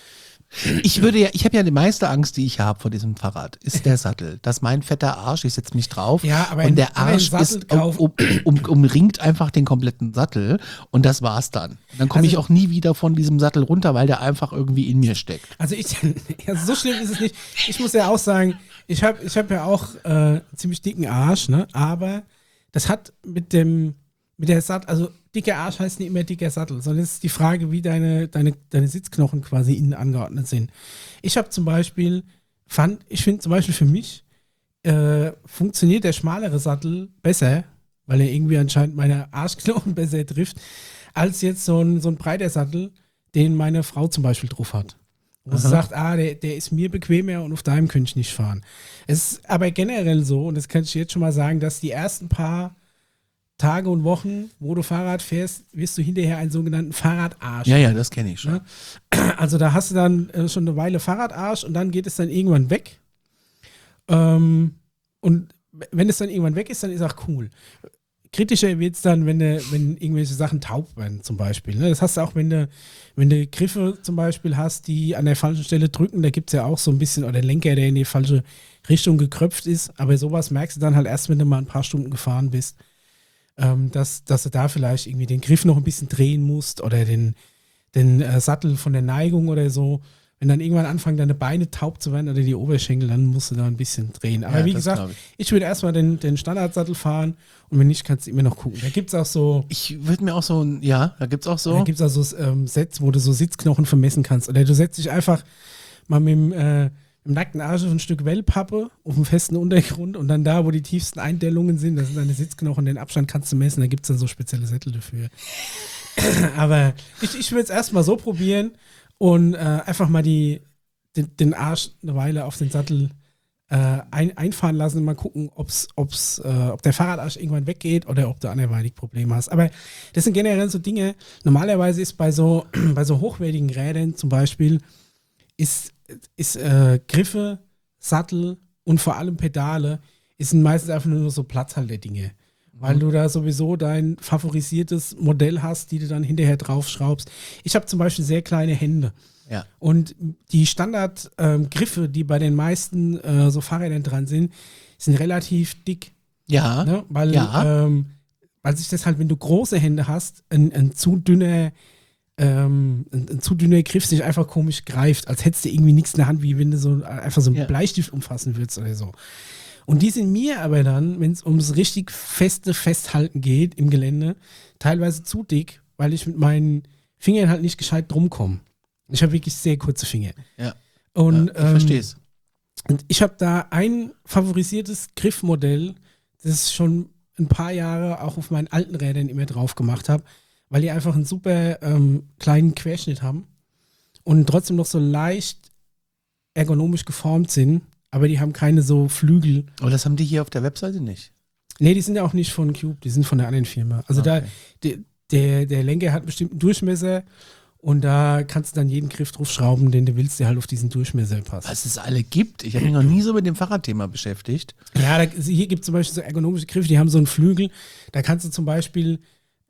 Ich habe ja die meiste Angst, die ich habe vor diesem Fahrrad, ist der Sattel. Dass mein fetter Arsch, ich setze mich drauf Ja, aber und der Arsch ist umringt einfach den kompletten Sattel und das war's dann. Dann komme ich auch nie wieder von diesem Sattel runter, weil der einfach irgendwie in mir steckt. Also so schlimm ist es nicht. Ich muss ja auch sagen, ich hab ja auch ziemlich dicken Arsch, ne? Aber das hat mit der Sattel, also dicker Arsch heißt nicht immer dicker Sattel, sondern es ist die Frage, wie deine Sitzknochen quasi innen angeordnet sind. Ich habe zum Beispiel, finde zum Beispiel für mich, funktioniert der schmalere Sattel besser, weil er irgendwie anscheinend meine Arschknochen besser trifft, als jetzt so ein breiter Sattel, den meine Frau zum Beispiel drauf hat. Wo sie sagt, der ist mir bequemer und auf deinem könnte ich nicht fahren. Es ist aber generell so, und das kann ich jetzt schon mal sagen, dass die ersten paar Tage und Wochen, wo du Fahrrad fährst, wirst du hinterher einen sogenannten Fahrradarsch. Ja, das kenne ich schon. Also da hast du dann schon eine Weile Fahrradarsch und dann geht es dann irgendwann weg. Und wenn es dann irgendwann weg ist, dann ist auch cool. Kritischer wird es dann, wenn irgendwelche Sachen taub werden, zum Beispiel. Ne? Das hast du auch, wenn du Griffe zum Beispiel hast, die an der falschen Stelle drücken, da gibt es ja auch so ein bisschen, oder Lenker, der in die falsche Richtung gekröpft ist, aber sowas merkst du dann halt erst, wenn du mal ein paar Stunden gefahren bist, dass du da vielleicht irgendwie den Griff noch ein bisschen drehen musst oder den Sattel von der Neigung oder so. Wenn dann irgendwann anfangen, deine Beine taub zu werden oder die Oberschenkel, dann musst du da ein bisschen drehen. Aber wie gesagt, ich würde erstmal den Standardsattel fahren und wenn nicht, kannst du immer noch gucken. Da gibt es auch so. Ich würde mir auch so, da gibt es auch so. Da gibt es auch so Sets, wo du so Sitzknochen vermessen kannst. Oder du setzt dich einfach mal mit dem nackten Arsch auf ein Stück Wellpappe auf dem festen Untergrund und dann da, wo die tiefsten Eindellungen sind, das sind deine Sitzknochen, den Abstand kannst du messen, da gibt es dann so spezielle Sättel dafür. Aber ich würde es erstmal so probieren und einfach mal den Arsch eine Weile auf den Sattel einfahren lassen und mal gucken, ob der Fahrradarsch irgendwann weggeht oder ob du anderweitig Probleme hast. Aber das sind generell so Dinge, normalerweise ist bei so hochwertigen Rädern zum Beispiel, ist Griffe, Sattel und vor allem Pedale sind meistens einfach nur so Platzhalter-Dinge. Weil du da sowieso dein favorisiertes Modell hast, die du dann hinterher draufschraubst. Ich habe zum Beispiel sehr kleine Hände. Ja. Und die Standardgriffe, die bei den meisten so Fahrrädern dran sind relativ dick. Ja. Ne? Weil sich das halt, wenn du große Hände hast, ein zu dünner Griff sich einfach komisch greift, als hättest du irgendwie nichts in der Hand, wie wenn du einfach so einen Bleistift umfassen würdest oder so. Und die sind mir aber dann, wenn es ums richtig feste Festhalten geht im Gelände, teilweise zu dick, weil ich mit meinen Fingern halt nicht gescheit drum komme. Ich habe wirklich sehr kurze Finger. Ja. Und, ich verstehe es. Und ich habe da ein favorisiertes Griffmodell, das ich schon ein paar Jahre auch auf meinen alten Rädern immer drauf gemacht habe, weil die einfach einen super kleinen Querschnitt haben und trotzdem noch so leicht ergonomisch geformt sind, aber die haben keine so Flügel. Aber das haben die hier auf der Webseite nicht? Nee, die sind ja auch nicht von Cube, die sind von der anderen Firma. Also der Lenker hat einen bestimmten Durchmesser und da kannst du dann jeden Griff drauf schrauben, den du willst, der halt auf diesen Durchmesser passt. Was es alle gibt. Ich habe mich noch nie so mit dem Fahrradthema beschäftigt. Ja, hier gibt es zum Beispiel so ergonomische Griffe, die haben so einen Flügel. Da kannst du zum Beispiel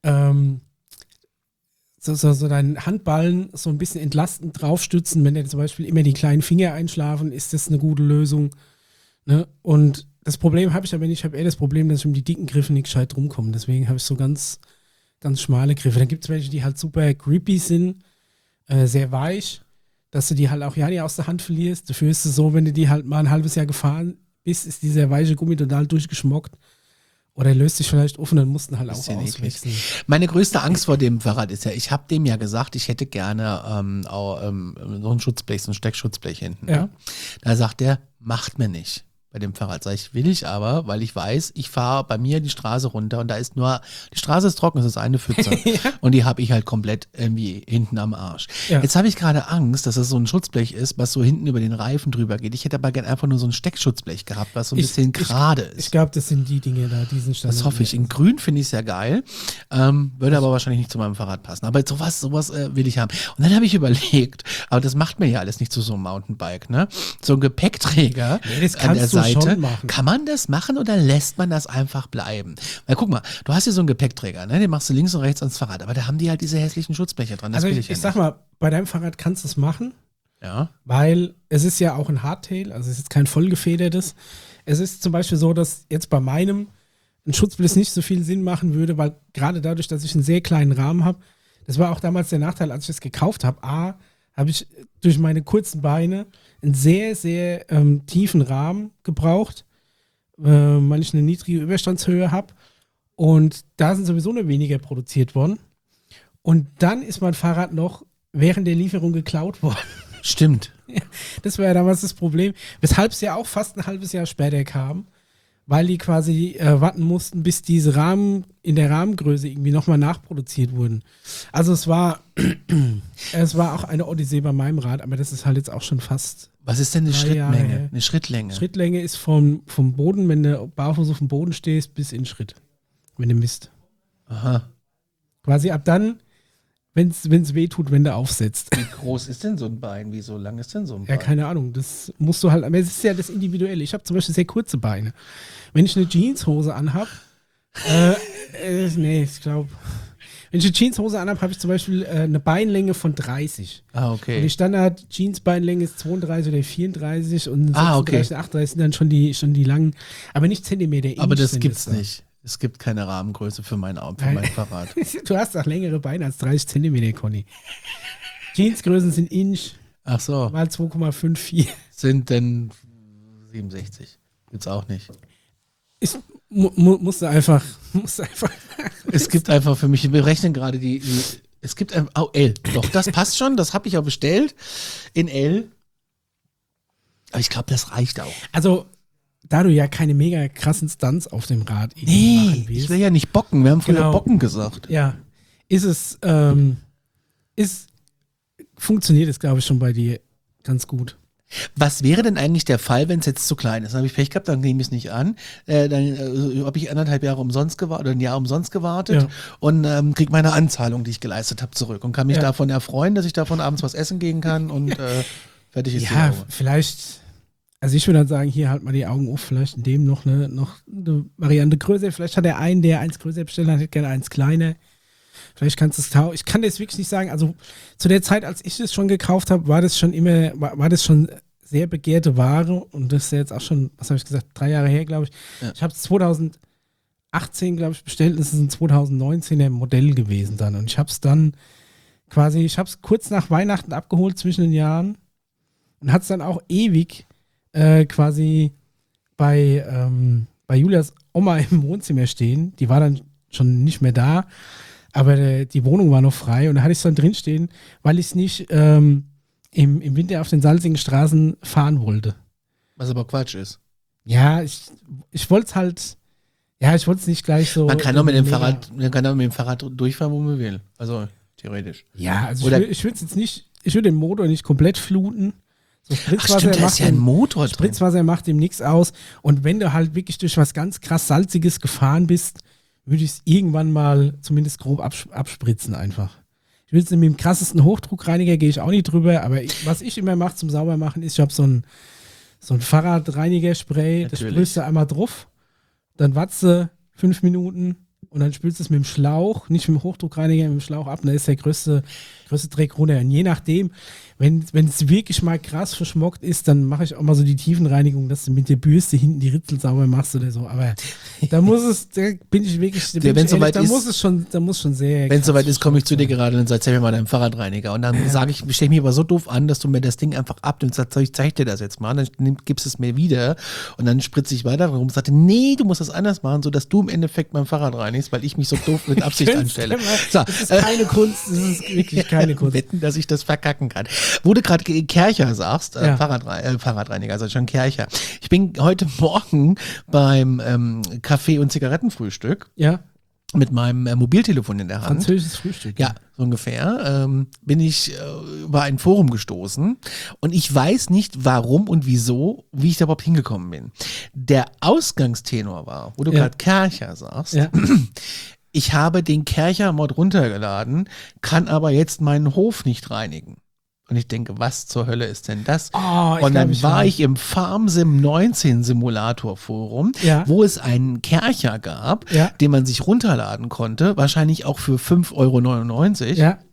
so deinen Handballen so ein bisschen entlastend draufstützen. Wenn dir zum Beispiel immer die kleinen Finger einschlafen, ist das eine gute Lösung. Ne? Und das Problem habe ich aber nicht. Ich habe eher das Problem, dass ich um die dicken Griffe nicht gescheit rumkomme. Deswegen habe ich so ganz, ganz schmale Griffe. Dann gibt es welche, die halt super grippy sind, sehr weich, dass du die halt auch ja nicht aus der Hand verlierst. Dafür ist es so, wenn du die halt mal ein halbes Jahr gefahren bist, ist dieser weiche Gummi total durchgeschmockt. Oder löst sich vielleicht offen, dann mussten halt auch auswechseln. Meine größte Angst vor dem Fahrrad ist ja, ich habe dem ja gesagt, ich hätte gerne so ein Schutzblech, so ein Steckschutzblech hinten. Ja. Da sagt der, macht mir nicht. Bei dem Fahrrad sage ich, will ich aber, weil ich weiß, ich fahre bei mir die Straße runter und da ist nur, die Straße ist trocken, es ist eine Pfütze. Ja. Und die habe ich halt komplett irgendwie hinten am Arsch. Ja. Jetzt habe ich gerade Angst, dass das so ein Schutzblech ist, was so hinten über den Reifen drüber geht. Ich hätte aber gerne einfach nur so ein Steckschutzblech gehabt, was so ein bisschen gerade ist. Ich glaube, das sind die Dinge da, diesen Standard. Das hoffe ich. In grün finde ich es ja geil, würde aber wahrscheinlich nicht zu meinem Fahrrad passen. Aber sowas will ich haben. Und dann habe ich überlegt, aber das macht mir ja alles nicht zu so einem Mountainbike, ne? So ein Gepäckträger an der Seite. Schon machen. Kann man das machen oder lässt man das einfach bleiben? Weil guck mal, du hast hier so einen Gepäckträger, ne? Den machst du links und rechts ans Fahrrad, aber da haben die halt diese hässlichen Schutzbleche dran. Das Also will ich sag mal, bei deinem Fahrrad kannst du es machen, Ja. Weil es ist ja auch ein Hardtail, also es ist kein vollgefedertes. Es ist zum Beispiel so, dass jetzt bei meinem ein Schutzblitz nicht so viel Sinn machen würde, weil gerade dadurch, dass ich einen sehr kleinen Rahmen habe, das war auch damals der Nachteil, als ich das gekauft habe. A, habe ich durch meine kurzen Beine einen sehr, sehr tiefen Rahmen gebraucht, weil ich eine niedrige Überstandshöhe habe. Und da sind sowieso nur weniger produziert worden. Und dann ist mein Fahrrad noch während der Lieferung geklaut worden. Stimmt. Das war ja damals das Problem, weshalb es ja auch fast ein halbes Jahr später kam, weil die quasi warten mussten, bis diese Rahmen in der Rahmengröße irgendwie nochmal nachproduziert wurden. Also es war auch eine Odyssee bei meinem Rad, aber das ist halt jetzt auch schon fast. Was ist denn eine 3 Jahre Schrittmenge? her. Eine Schrittlänge. Schrittlänge ist vom Boden, wenn du barfuß auf dem Boden stehst, bis in Schritt. Wenn du misst. Aha. Quasi ab dann, wenn es weh tut, wenn du aufsetzt. Wie groß ist denn so ein Bein? Wie so lang ist denn so ein Ja, Bein? keine Ahnung. Das musst du halt, aber es ist ja das Individuelle. Ich habe zum Beispiel sehr kurze Beine. Wenn ich eine Jeanshose anhab, nee, ich glaube, wenn ich eine Jeanshose anhab, habe ich zum Beispiel eine Beinlänge von 30. Ah, Und die okay. Standard-Jeans-Beinlänge ist 32 oder 34 und 36, Okay. 38 sind dann schon die langen, aber nicht Zentimeter. Aber Inch das sind gibt's das da. nicht. Es gibt keine Rahmengröße für mein Nein. Fahrrad. Du hast doch längere Beine als 30 Zentimeter, Conny. Jeansgrößen sind Inch Ach so. mal 2,54. Sind denn 67? Gibt's auch nicht. Musst du einfach. Es gibt einfach für mich, wir rechnen gerade es gibt ein, oh, L. Doch, das passt schon, das habe ich auch bestellt. In L. Aber ich glaube, das reicht auch. Also, da du ja keine mega krassen Stunts auf dem Rad machen Nee, willst, ich will ja nicht bocken. Wir haben früher Genau. Bocken gesagt. ja, funktioniert es, glaube ich, schon bei dir ganz gut. Was wäre denn eigentlich der Fall, wenn es jetzt zu klein ist? Dann habe ich Pech gehabt, dann nehme ich es nicht an. Dann habe ich 1,5 Jahre umsonst gewartet oder ein Jahr umsonst gewartet Ja. und kriege meine Anzahlung, die ich geleistet habe, zurück und kann mich Ja. davon erfreuen, dass ich davon abends was essen gehen kann und fertig ist Ja, die Augen. vielleicht. Also ich würde dann sagen, hier halt mal die Augen auf, vielleicht in dem noch eine Variante größer. Vielleicht hat der eins größer bestellt, hat gerne eins kleiner. Vielleicht kannst du es tauschen. Ich kann das wirklich nicht sagen. Also zu der Zeit, als ich das schon gekauft habe, war das schon sehr begehrte Ware. Und das ist ja jetzt auch schon, was habe ich gesagt, 3 Jahre her, glaube ich. Ja. Ich habe es 2018, glaube ich, bestellt. Das ist ein 2019er Modell gewesen dann. Und ich habe es dann quasi, ich habe es kurz nach Weihnachten abgeholt zwischen den Jahren. Und hat es dann auch ewig quasi bei Julias Oma im Wohnzimmer stehen. Die war dann schon nicht mehr da, aber die Wohnung war noch frei und da hatte ich es dann drinstehen, weil ich es nicht im Winter auf den salzigen Straßen fahren wollte. Was aber Quatsch ist. Ja, ich wollte es halt, ich wollte es nicht gleich so. Man kann doch mit dem mega- Fahrrad durchfahren, wo man will. Also theoretisch. Ja, also Oder- ich würde es jetzt nicht, ich würde den Motor nicht komplett fluten. So Ach stimmt, da ist ja ein Motor drin. Spritzwasser macht ihm nichts aus. Und wenn du halt wirklich durch was ganz krass Salziges gefahren bist, würde ich es irgendwann mal zumindest grob abspritzen einfach. Ich will es mit dem krassesten Hochdruckreiniger gehe ich auch nicht drüber, aber was ich immer mache zum Saubermachen ist, ich habe so ein Fahrradreinigerspray, das Natürlich. sprühst du einmal drauf, dann watzt du 5 Minuten und dann spülst du es mit dem Schlauch, nicht mit dem Hochdruckreiniger, mit dem Schlauch ab, und da ist der größte Dreck runter. Und je nachdem, wenn es wirklich mal krass verschmockt ist, dann mache ich auch mal so die Tiefenreinigung, dass du mit der Bürste hinten die Ritzel sauber machst oder so. Aber da bin ich wirklich, da muss schon sehr. Wenn es krass soweit ist, komme ich zu dir verschmockt gerade und sage, zeig mir mal deinen Fahrradreiniger. Und dann sage ich, stelle mich aber so doof an, dass du mir das Ding einfach abnimmst. Sagst, ich zeig dir das jetzt mal. Dann gibst es mir wieder. Und dann spritze ich weiter rum und sagte, nee, du musst das anders machen, sodass du im Endeffekt mein Fahrrad reinigst, weil ich mich so doof mit Absicht anstelle. So, Das ist keine Kunst, das ist wirklich keine Kunst. wetten, dass ich das verkacken kann. Wo du gerade Kercher sagst, Ja. Fahrradreiniger, also schon Kercher. Ich bin heute Morgen beim Kaffee- und Zigarettenfrühstück Ja, mit meinem Mobiltelefon in der Hand. französisches Frühstück. Ja, so ungefähr. Bin ich über ein Forum gestoßen und ich weiß nicht, warum und wieso, wie ich da überhaupt hingekommen bin. Der Ausgangstenor war, wo du Ja. gerade Kercher sagst, Ja. ich habe den Kercher-Mod runtergeladen, kann aber jetzt meinen Hof nicht reinigen. Und ich denke, was zur Hölle ist denn das? Oh, Und dann glaub, war weiß. ich im FarmSim 19 Simulator Forum, Ja. wo es einen Kercher gab, Ja. den man sich runterladen konnte, wahrscheinlich auch für 5,99 €. Ja,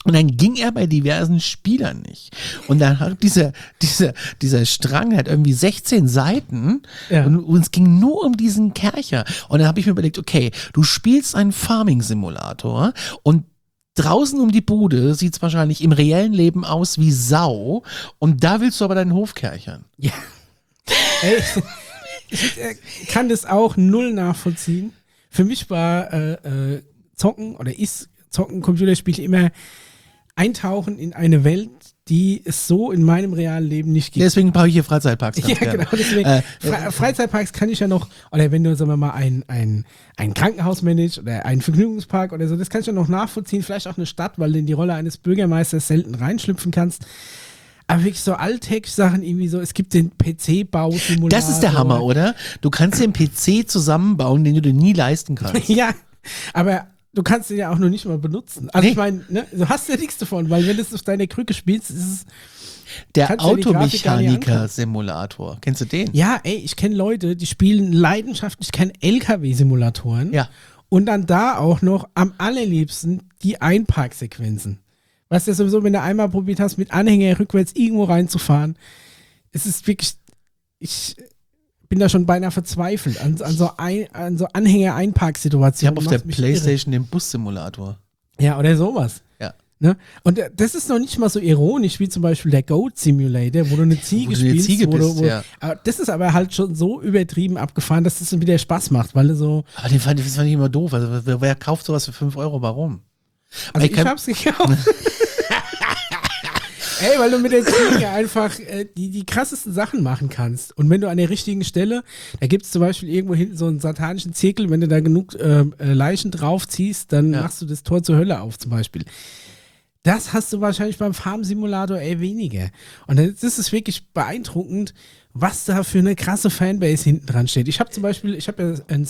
Und dann ging er bei diversen Spielern nicht. Und dann hat dieser Strang hat irgendwie 16 Seiten und es ging nur um diesen Kercher. Und dann habe ich mir überlegt, okay, du spielst einen Farming-Simulator und draußen um die Bude sieht es wahrscheinlich im reellen Leben aus wie Sau und da willst du aber deinen Hof kerchern. Ja. Ey, ich kann das auch null nachvollziehen. Für mich war Zocken oder ist Zocken, Computerspiele immer eintauchen in eine Welt, die es so in meinem realen Leben nicht gibt. Deswegen baue ich hier Freizeitparks. Ja, genau. Deswegen, Freizeitparks kann ich ja noch, oder wenn du, sagen wir mal, ein Krankenhaus managst oder einen Vergnügungspark oder so, das kann ich ja noch nachvollziehen. Vielleicht auch eine Stadt, weil du in die Rolle eines Bürgermeisters selten reinschlüpfen kannst. Aber wirklich so alltägliche Sachen, irgendwie so, es gibt den PC-Bau-Simulator. Das ist der Hammer, oder? Du kannst den PC zusammenbauen, den du dir nie leisten kannst. Ja, aber du kannst den ja auch noch nicht mal benutzen. Also ich meine, ne, du hast ja nichts davon, weil wenn du es auf deiner Krücke spielst, ist es... Der Automechaniker-Simulator. Kennst du den? Ja, ey, ich kenne Leute, die spielen leidenschaftlich, LKW-Simulatoren und dann da auch noch am allerliebsten die Einparksequenzen. Weißt du, sowieso, wenn du einmal probiert hast, mit Anhänger rückwärts irgendwo reinzufahren, es ist wirklich, ich bin da schon beinahe verzweifelt an so Anhänger-Einparksituationen. Ich habe auf der Playstation den Bus-Simulator. Ja, oder sowas. Ja. Ne? Und das ist noch nicht mal so ironisch, wie zum Beispiel der Goat Simulator, wo du eine Ziege spielst. Ja. Aber das ist aber halt schon so übertrieben abgefahren, dass das dann wieder Spaß macht, weil du so... Aber das fand ich immer doof. Also, wer kauft sowas für 5 Euro? Warum? Also ich hab's gekauft. Ey, weil du mit der Ziege einfach die krassesten Sachen machen kannst. Und wenn du an der richtigen Stelle, da gibt es zum Beispiel irgendwo hinten so einen satanischen Zirkel, wenn du da genug Leichen draufziehst, dann machst du das Tor zur Hölle auf zum Beispiel. Das hast du wahrscheinlich beim Farm-Simulator weniger. Und das ist wirklich beeindruckend, was da für eine krasse Fanbase hinten dran steht. Ich habe zum Beispiel, ja ein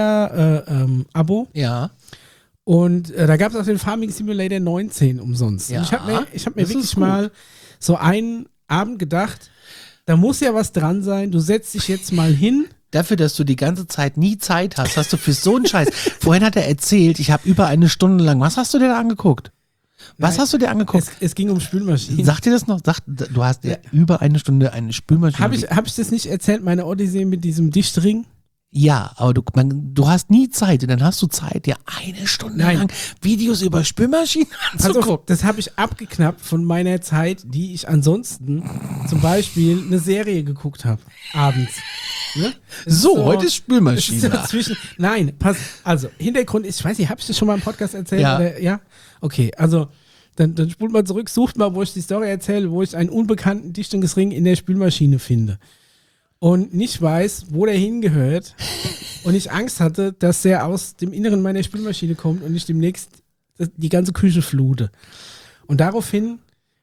Stadia-Abo. Ja. Und da gab es auch den Farming Simulator 19 umsonst. Ja, und ich hab mir wirklich mal so einen Abend gedacht, da muss ja was dran sein, du setzt dich jetzt mal hin. Dafür, dass du die ganze Zeit nie Zeit hast du für so einen Scheiß. Vorhin hat er erzählt, ich habe über eine Stunde lang, was hast du dir da angeguckt? Was hast du dir angeguckt? Es ging um Spülmaschinen. Sagt dir das noch? Du hast ja über eine Stunde eine Spülmaschine. Hab ich das nicht erzählt, meine Odyssee mit diesem Dichtring? Ja, aber du hast nie Zeit und dann hast du Zeit, dir eine Stunde lang Videos über Spülmaschinen anzugucken. Das habe ich abgeknappt von meiner Zeit, die ich ansonsten zum Beispiel eine Serie geguckt habe, abends. Ne? So, heute ist Spülmaschine. Nein, also Hintergrund ist, ich weiß nicht, habe ich das schon mal im Podcast erzählt? Ja. Oder, ja? Okay, also dann spult mal zurück, sucht mal, wo ich die Story erzähle, wo ich einen unbekannten Dichtungsring in der Spülmaschine finde. Und nicht weiß, wo der hingehört und ich Angst hatte, dass der aus dem Inneren meiner Spülmaschine kommt und ich demnächst die ganze Küche flute. Und daraufhin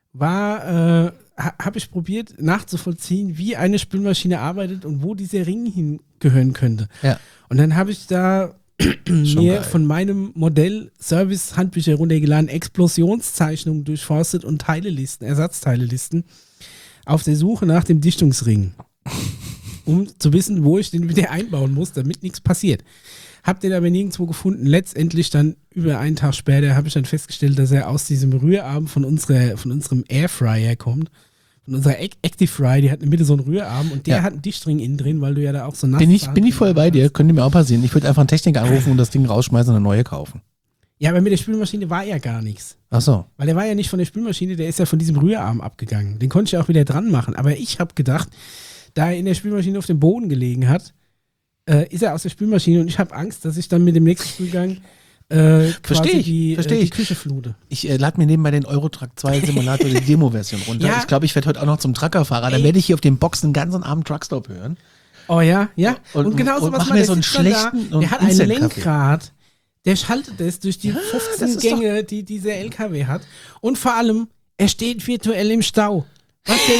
habe ich probiert nachzuvollziehen, wie eine Spülmaschine arbeitet und wo dieser Ring hingehören könnte. Ja. Und dann habe ich da mir von meinem Modell Service-Handbücher runtergeladen, Explosionszeichnungen durchforstet und Ersatzteilelisten auf der Suche nach dem Dichtungsring. Um zu wissen, wo ich den wieder einbauen muss, damit nichts passiert. Hab den aber nirgendwo gefunden. Letztendlich dann über einen Tag später habe ich dann festgestellt, dass er aus diesem Rührarm von unserem Airfryer kommt. Von unserer Active Fry, die hat in der Mitte so einen Rührarm und der hat einen Dichtring innen drin, weil du ja da auch so nass bin ich voll bei dir, könnte mir auch passieren. Ich würde einfach einen Techniker anrufen und das Ding rausschmeißen und eine neue kaufen. Ja, aber mit der Spülmaschine war ja gar nichts. Ach so. Weil der war ja nicht von der Spülmaschine, der ist ja von diesem Rührarm abgegangen. Den konnte ich auch wieder dran machen. Aber ich habe gedacht, da er in der Spülmaschine auf dem Boden gelegen hat, ist er aus der Spülmaschine und ich habe Angst, dass ich dann mit dem nächsten Spülgang Verstehe die ich. Küche flute. Ich lade mir nebenbei den Eurotruck 2 Simulator, die Demo-Version runter. Ja. Ich glaube, ich werde heute auch noch zum Truckerfahrer. Dann werde ich hier auf den Boxen den ganzen Abend Truckstop hören. Oh ja, ja. Und genauso was mach man mir so einen schlechten der hat ein Lenkrad, der schaltet es durch die 15 Gänge, die dieser LKW hat. Und vor allem, er steht virtuell im Stau. Was der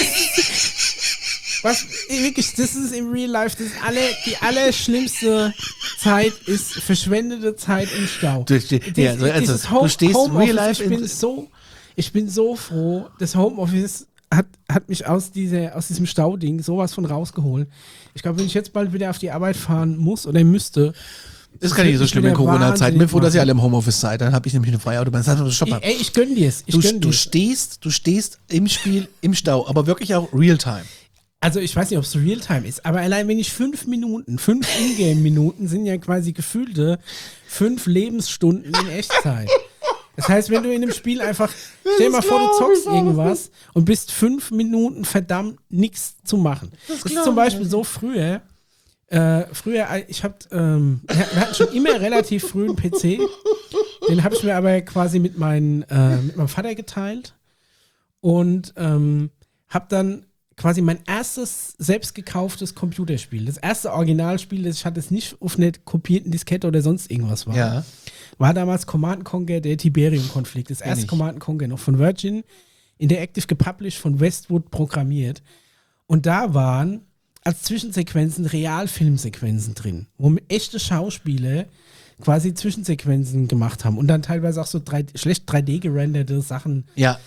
wirklich, das ist im Real Life, die allerschlimmste Zeit ist verschwendete Zeit im Stau. Du stehst Real Life ich bin so froh, das Homeoffice hat mich aus diesem Stauding sowas von rausgeholt. Ich glaube, wenn ich jetzt bald wieder auf die Arbeit fahren muss oder müsste, Ist gar nicht so schlimm in Corona-Zeiten. Mir froh, dass ihr alle im Homeoffice seid. Dann habe ich nämlich eine freie Autobahn. Ich gönn dir es. Du stehst im Spiel im Stau, aber wirklich auch Realtime. Also ich weiß nicht, ob es Realtime ist, aber allein wenn ich 5 Ingame-Minuten sind ja quasi gefühlte 5 Lebensstunden in Echtzeit. Das heißt, wenn du in einem Spiel einfach, stell dir mal vor, du zockst irgendwas und bist 5 Minuten verdammt nichts zu machen. Das ist zum Beispiel so früher, wir hatten schon immer relativ früh einen PC, den habe ich mir aber quasi mit meinem Vater geteilt und habe dann quasi mein erstes selbst gekauftes Computerspiel, das erste Originalspiel, das ich hatte, es nicht auf einer kopierten Diskette oder sonst irgendwas war damals Command & Conquer, der Tiberium-Konflikt, das erste Command & Conquer, noch von Virgin, Interactive gepublished, von Westwood programmiert. Und da waren als Zwischensequenzen Realfilmsequenzen drin, wo echte Schauspieler quasi Zwischensequenzen gemacht haben und dann teilweise auch so schlecht 3D gerenderte Sachen. Ja.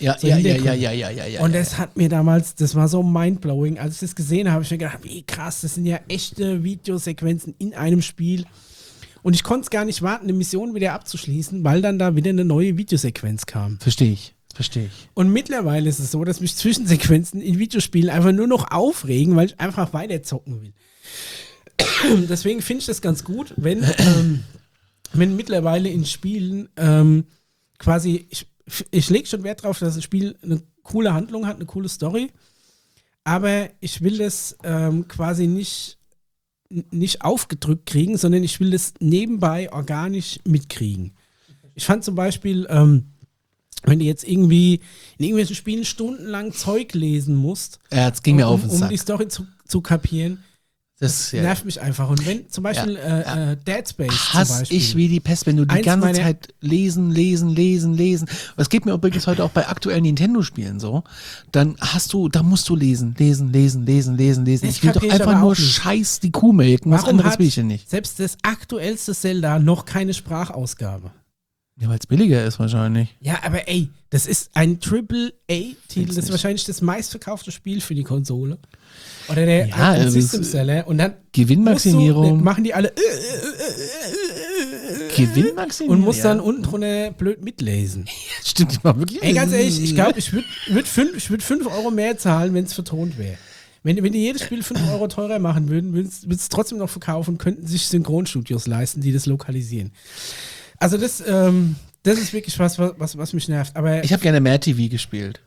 Und das hat mir damals, das war so mindblowing, als ich das gesehen habe, ich mir gedacht, wie krass, das sind ja echte Videosequenzen in einem Spiel. Und ich konnte es gar nicht warten, eine Mission wieder abzuschließen, weil dann da wieder eine neue Videosequenz kam. Verstehe ich. Und mittlerweile ist es so, dass mich Zwischensequenzen in Videospielen einfach nur noch aufregen, weil ich einfach weiterzocken will. Deswegen finde ich das ganz gut, wenn mittlerweile in Spielen quasi, ich lege schon Wert darauf, dass ein Spiel eine coole Handlung hat, eine coole Story, aber ich will das quasi nicht aufgedrückt kriegen, sondern ich will das nebenbei organisch mitkriegen. Ich fand zum Beispiel, wenn du jetzt irgendwie in irgendwelchen Spielen stundenlang Zeug lesen musst, das ging mir auf den Sack. Um die Story zu kapieren, das nervt mich einfach. Und wenn zum Beispiel Dead Space hasse ich wie die Pest, wenn du die ganze Zeit lesen. Das geht mir übrigens heute auch bei aktuellen Nintendo-Spielen so. Da musst du lesen. Ich will doch einfach nur Scheiß die Kuh melken. Was anderes will ich denn nicht. Selbst das aktuellste Zelda noch keine Sprachausgabe. Ja, weil es billiger ist wahrscheinlich. Ja, aber ey, das ist ein AAA-Titel. Das ist wahrscheinlich das meistverkaufte Spiel für die Konsole. Oder der System-Seller. Und dann Gewinnmaximierung. Machen die alle Gewinnmaximierung. Und muss dann unten drunter blöd mitlesen. Stimmt, ich mach wirklich. Ey, ganz ehrlich, ich glaube, ich würd 5 Euro mehr zahlen, wenn es vertont wäre. Wenn die jedes Spiel 5 Euro teurer machen würden, würden es trotzdem noch verkaufen, könnten sich Synchronstudios leisten, die das lokalisieren. Also das ist wirklich was mich nervt. Aber ich habe gerne mehr TV gespielt.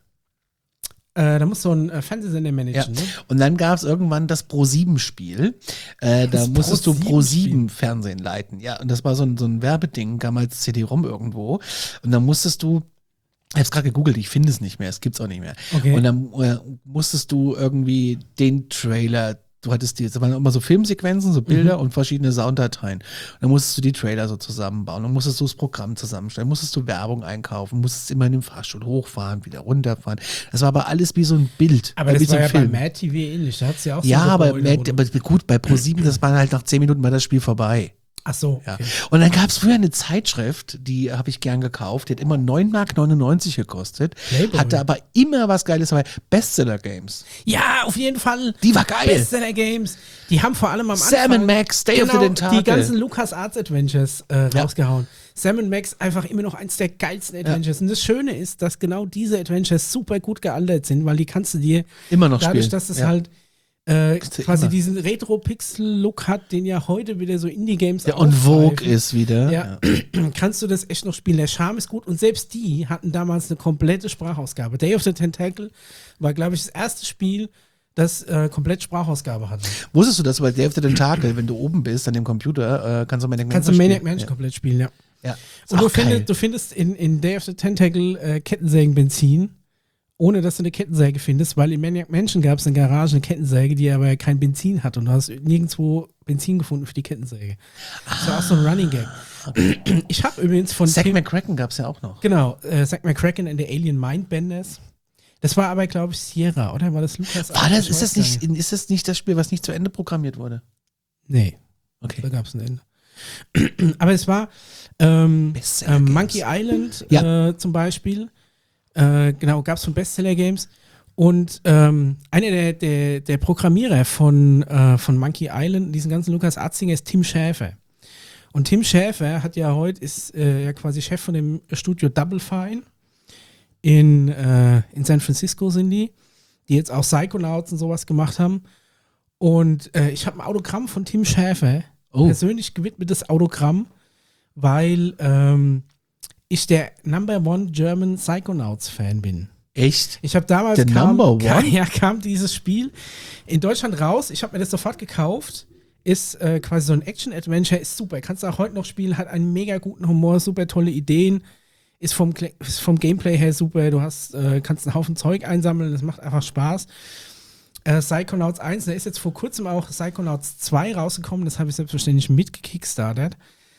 Da musst du einen Fernsehsender managen, ja. Ne? Und dann gab es irgendwann das Pro7-Spiel. Da musstest du Pro7-Fernsehen leiten. Ja, und das war so ein Werbeding, damals CD-ROM irgendwo. Und dann musstest du, ich hab's gerade gegoogelt, ich finde es nicht mehr, es gibt's auch nicht mehr. Okay. Und dann musstest du irgendwie den Trailer, das waren immer so Filmsequenzen, so Bilder und verschiedene Sounddateien. Und dann musstest du die Trailer so zusammenbauen, dann musstest du das Programm zusammenstellen, musstest du Werbung einkaufen, musstest immer in den Fahrstuhl hochfahren, wieder runterfahren. Das war aber alles wie so ein Bild. Aber das war ja bei Mad TV ähnlich, da hat's ja auch so aber gut, bei Pro7, das war halt nach 10 Minuten war das Spiel vorbei. Ach so. Okay. Ja. Und dann gab es früher eine Zeitschrift, die habe ich gern gekauft, die hat immer 9,99 Mark gekostet, hatte aber immer was Geiles dabei, Bestseller Games. Ja, auf jeden Fall. Die war geil. Bestseller Games, die haben vor allem am Anfang Sam & Max, Day of the Tentacle. Die ganzen LucasArts Adventures rausgehauen. Sam & Max einfach immer noch eins der geilsten Adventures. Und das Schöne ist, dass genau diese Adventures super gut gealtert sind, weil die kannst du dir immer noch dadurch, spielen. Dass es halt quasi diesen Retro-Pixel-Look hat, den ja heute wieder so Indie-Games der on Vogue ist wieder. Ja. Kannst du das echt noch spielen. Der Charme ist gut und selbst die hatten damals eine komplette Sprachausgabe. Day of the Tentacle war, glaube ich, das erste Spiel, das komplett Sprachausgabe hatte. Wusstest du das, bei Day of the Tentacle, wenn du oben bist an dem Computer, kannst du Maniac Mansion komplett spielen, ja. Und du findest in Day of the Tentacle Kettensägen-Benzin, ohne dass du eine Kettensäge findest, weil in Maniac Mansion gab es eine Garage, eine Kettensäge, die aber kein Benzin hat und du hast nirgendwo Benzin gefunden für die Kettensäge. Das war auch so ein Running Gag. Okay. Ich habe übrigens von Zack McCracken gab es ja auch noch. Genau, Zack McCracken and the Alien Mindbenders. Das war aber, glaube ich, Sierra, oder? War das Lucas? Ist das nicht das Spiel, was nicht zu Ende programmiert wurde? Nee. Okay. Da gab es ein Ende. Aber es war Monkey Island zum Beispiel. Genau, gab es von Bestseller Games. Und einer der Programmierer von Monkey Island, diesen ganzen LucasArts-Dinger, ist Tim Schafer. Und Tim Schafer ist ja quasi Chef von dem Studio Double Fine. In San Francisco sind die jetzt auch Psychonauts und sowas gemacht haben. Und ich habe ein Autogramm von Tim Schafer, persönlich gewidmetes Autogramm, weil ich der Number One German Psychonauts-Fan bin. Echt? Ich habe damals der Number One? Kam dieses Spiel in Deutschland raus. Ich habe mir das sofort gekauft. Ist quasi so ein Action-Adventure, ist super. Kannst du auch heute noch spielen, hat einen mega guten Humor, super tolle Ideen. Ist vom Gameplay her super. Du kannst einen Haufen Zeug einsammeln, das macht einfach Spaß. Psychonauts 1, da ist jetzt vor kurzem auch Psychonauts 2 rausgekommen, das habe ich selbstverständlich mitgekickstartet.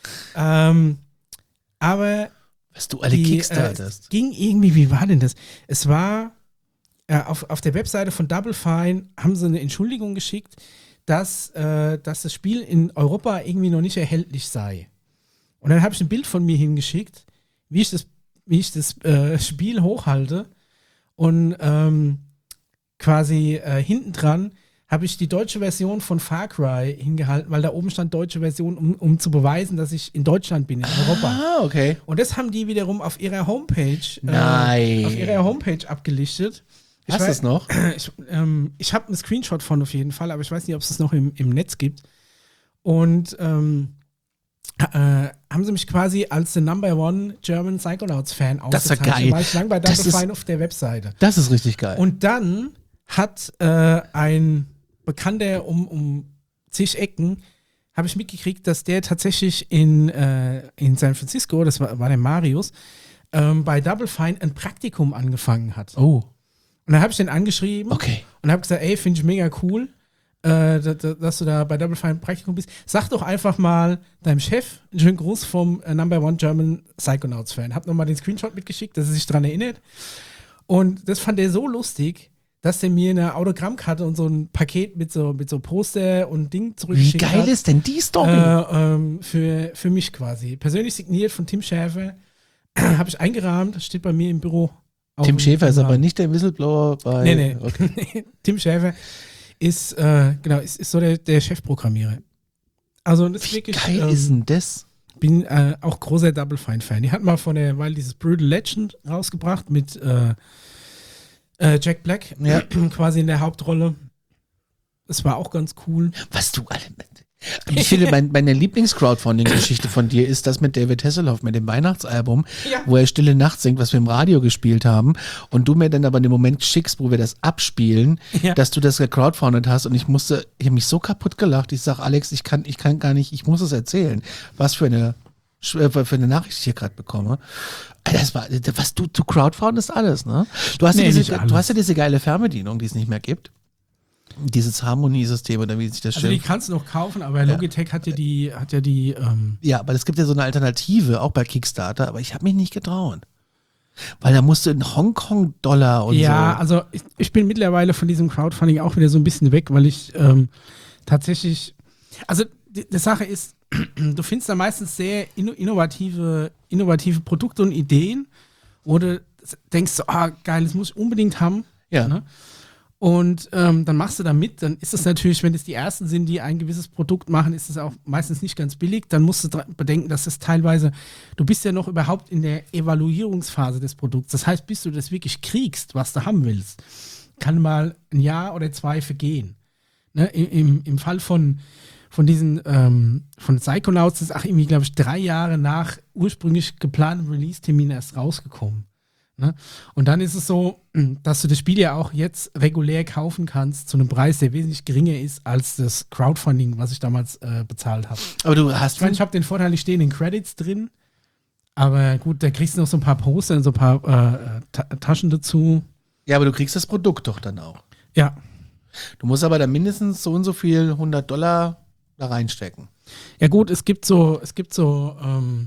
Aber was du alle kickstartest. Ging irgendwie, wie war denn das? Es war auf der Webseite von Double Fine haben sie eine Entschuldigung geschickt, dass das Spiel in Europa irgendwie noch nicht erhältlich sei. Und dann habe ich ein Bild von mir hingeschickt, wie ich das Spiel hochhalte und quasi hinten dran habe ich die deutsche Version von Far Cry hingehalten, weil da oben stand deutsche Version, um zu beweisen, dass ich in Deutschland bin, in Europa. Ah, okay. Und das haben die wiederum auf ihrer Homepage abgelichtet. Hast du es noch? Ich habe einen Screenshot von auf jeden Fall, aber ich weiß nicht, ob es das noch im Netz gibt. Und haben sie mich quasi als the Number One German Psychonauts-Fan ausgezeichnet. Das ist ja geil. War ich lang bei Double Fine auf der Webseite. Das ist richtig geil. Und dann hat ein Bekannter um zig Ecken, habe ich mitgekriegt, dass der tatsächlich in San Francisco, das war der Marius, bei Double Fine ein Praktikum angefangen hat. Oh. Und dann habe ich den angeschrieben und habe gesagt, ey, finde ich mega cool, dass du da bei Double Fine Praktikum bist. Sag doch einfach mal deinem Chef einen schönen Gruß vom Number One German Psychonauts-Fan. Hab nochmal den Screenshot mitgeschickt, dass er sich dran erinnert. Und das fand er so lustig, dass der mir eine Autogrammkarte und so ein Paket mit so Poster und Ding zurückgeschickt hat. Wie geil ist denn die Story? Für mich quasi. Persönlich signiert von Tim Schafer. Habe ich eingerahmt, steht bei mir im Büro. Tim Schafer ist aber nicht der Whistleblower bei... Nee. Okay. Tim Schafer ist so der Chefprogrammierer. Also das Wie wirklich, geil ist denn das? Bin auch großer Double Fine-Fan. Die hat mal vor der Weile dieses Brutal Legend rausgebracht mit Jack Black quasi in der Hauptrolle. Das war auch ganz cool. Was du alle... Ich finde, meine Lieblings-Crowdfunding-Geschichte von dir ist das mit David Hasselhoff, mit dem Weihnachtsalbum, wo er Stille Nacht singt, was wir im Radio gespielt haben und du mir dann aber in dem Moment schickst, wo wir das abspielen, dass du das gecrowdfundet hast und ich habe mich so kaputt gelacht. Ich sag, Alex, ich kann gar nicht, ich muss es erzählen. Was für eine Nachricht ich hier gerade bekomme. Das war, was du crowdfundest alles, ne? Du hast ja diese geile Fernbedienung, die es nicht mehr gibt. Dieses Harmoniesystem oder wie sich das schimpft. Also die kannst du noch kaufen, aber Logitech hat ja die Ja, aber es gibt ja so eine Alternative, auch bei Kickstarter, aber ich habe mich nicht getraut. Weil da musst du in Hongkong-Dollar und so. Ja, also ich bin mittlerweile von diesem Crowdfunding auch wieder so ein bisschen weg, weil ich tatsächlich, also die Sache ist, du findest da meistens sehr innovative Produkte und Ideen, wo du denkst, so, geil, das muss ich unbedingt haben. Ja. Ne? Und dann machst du da mit, dann ist es natürlich, wenn es die ersten sind, die ein gewisses Produkt machen, ist es auch meistens nicht ganz billig. Dann musst du bedenken, dass es teilweise, du bist ja noch überhaupt in der Evaluierungsphase des Produkts. Das heißt, bis du das wirklich kriegst, was du haben willst, kann mal ein Jahr oder 2 vergehen. Ne? Im Fall von diesen, von Psychonauts ist auch irgendwie, glaube ich, 3 Jahre nach ursprünglich geplantem Release-Termin erst rausgekommen. Ne? Und dann ist es so, dass du das Spiel ja auch jetzt regulär kaufen kannst zu einem Preis, der wesentlich geringer ist als das Crowdfunding, was ich damals bezahlt habe. Aber du hast... Ich habe den Vorteil, ich stehe in den Credits drin, aber gut, da kriegst du noch so ein paar Poster und so ein paar Taschen dazu. Ja, aber du kriegst das Produkt doch dann auch. Ja. Du musst aber dann mindestens so und so viel $100 da reinstecken. Ja gut, es gibt so warte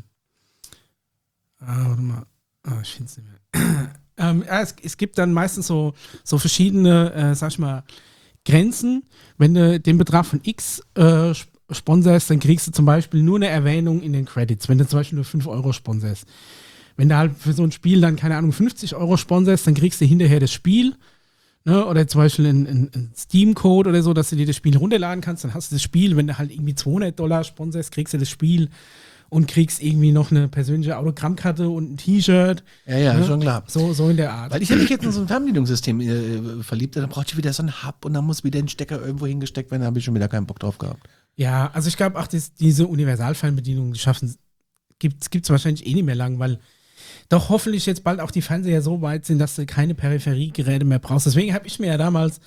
mal, ich finde es nicht mehr. Es gibt dann meistens so verschiedene, sag ich mal, Grenzen. Wenn du den Betrag von X sponsorst, dann kriegst du zum Beispiel nur eine Erwähnung in den Credits, wenn du zum Beispiel nur 5 Euro sponsorst. Wenn du halt für so ein Spiel dann, keine Ahnung, 50 Euro sponsorst, dann kriegst du hinterher das Spiel, Ne? Oder zum Beispiel ein Steam-Code oder so, dass du dir das Spiel runterladen kannst. Dann hast du das Spiel, wenn du halt irgendwie $200 sponsorst, kriegst du das Spiel und kriegst irgendwie noch eine persönliche Autogrammkarte und ein T-Shirt. Ja, Ne? schon klar. So in der Art. Weil ich habe mich jetzt in so ein Fernbedienungssystem verliebt, dann braucht ihr wieder so einen Hub und dann muss wieder ein Stecker irgendwo hingesteckt werden, da habe ich schon wieder keinen Bock drauf gehabt. Ja, also ich glaube auch, diese Universalfernbedienung gibt's wahrscheinlich eh nicht mehr lang, weil doch hoffentlich jetzt bald auch die Fernseher so weit sind, dass du keine Peripheriegeräte mehr brauchst. Deswegen habe ich mir ja damals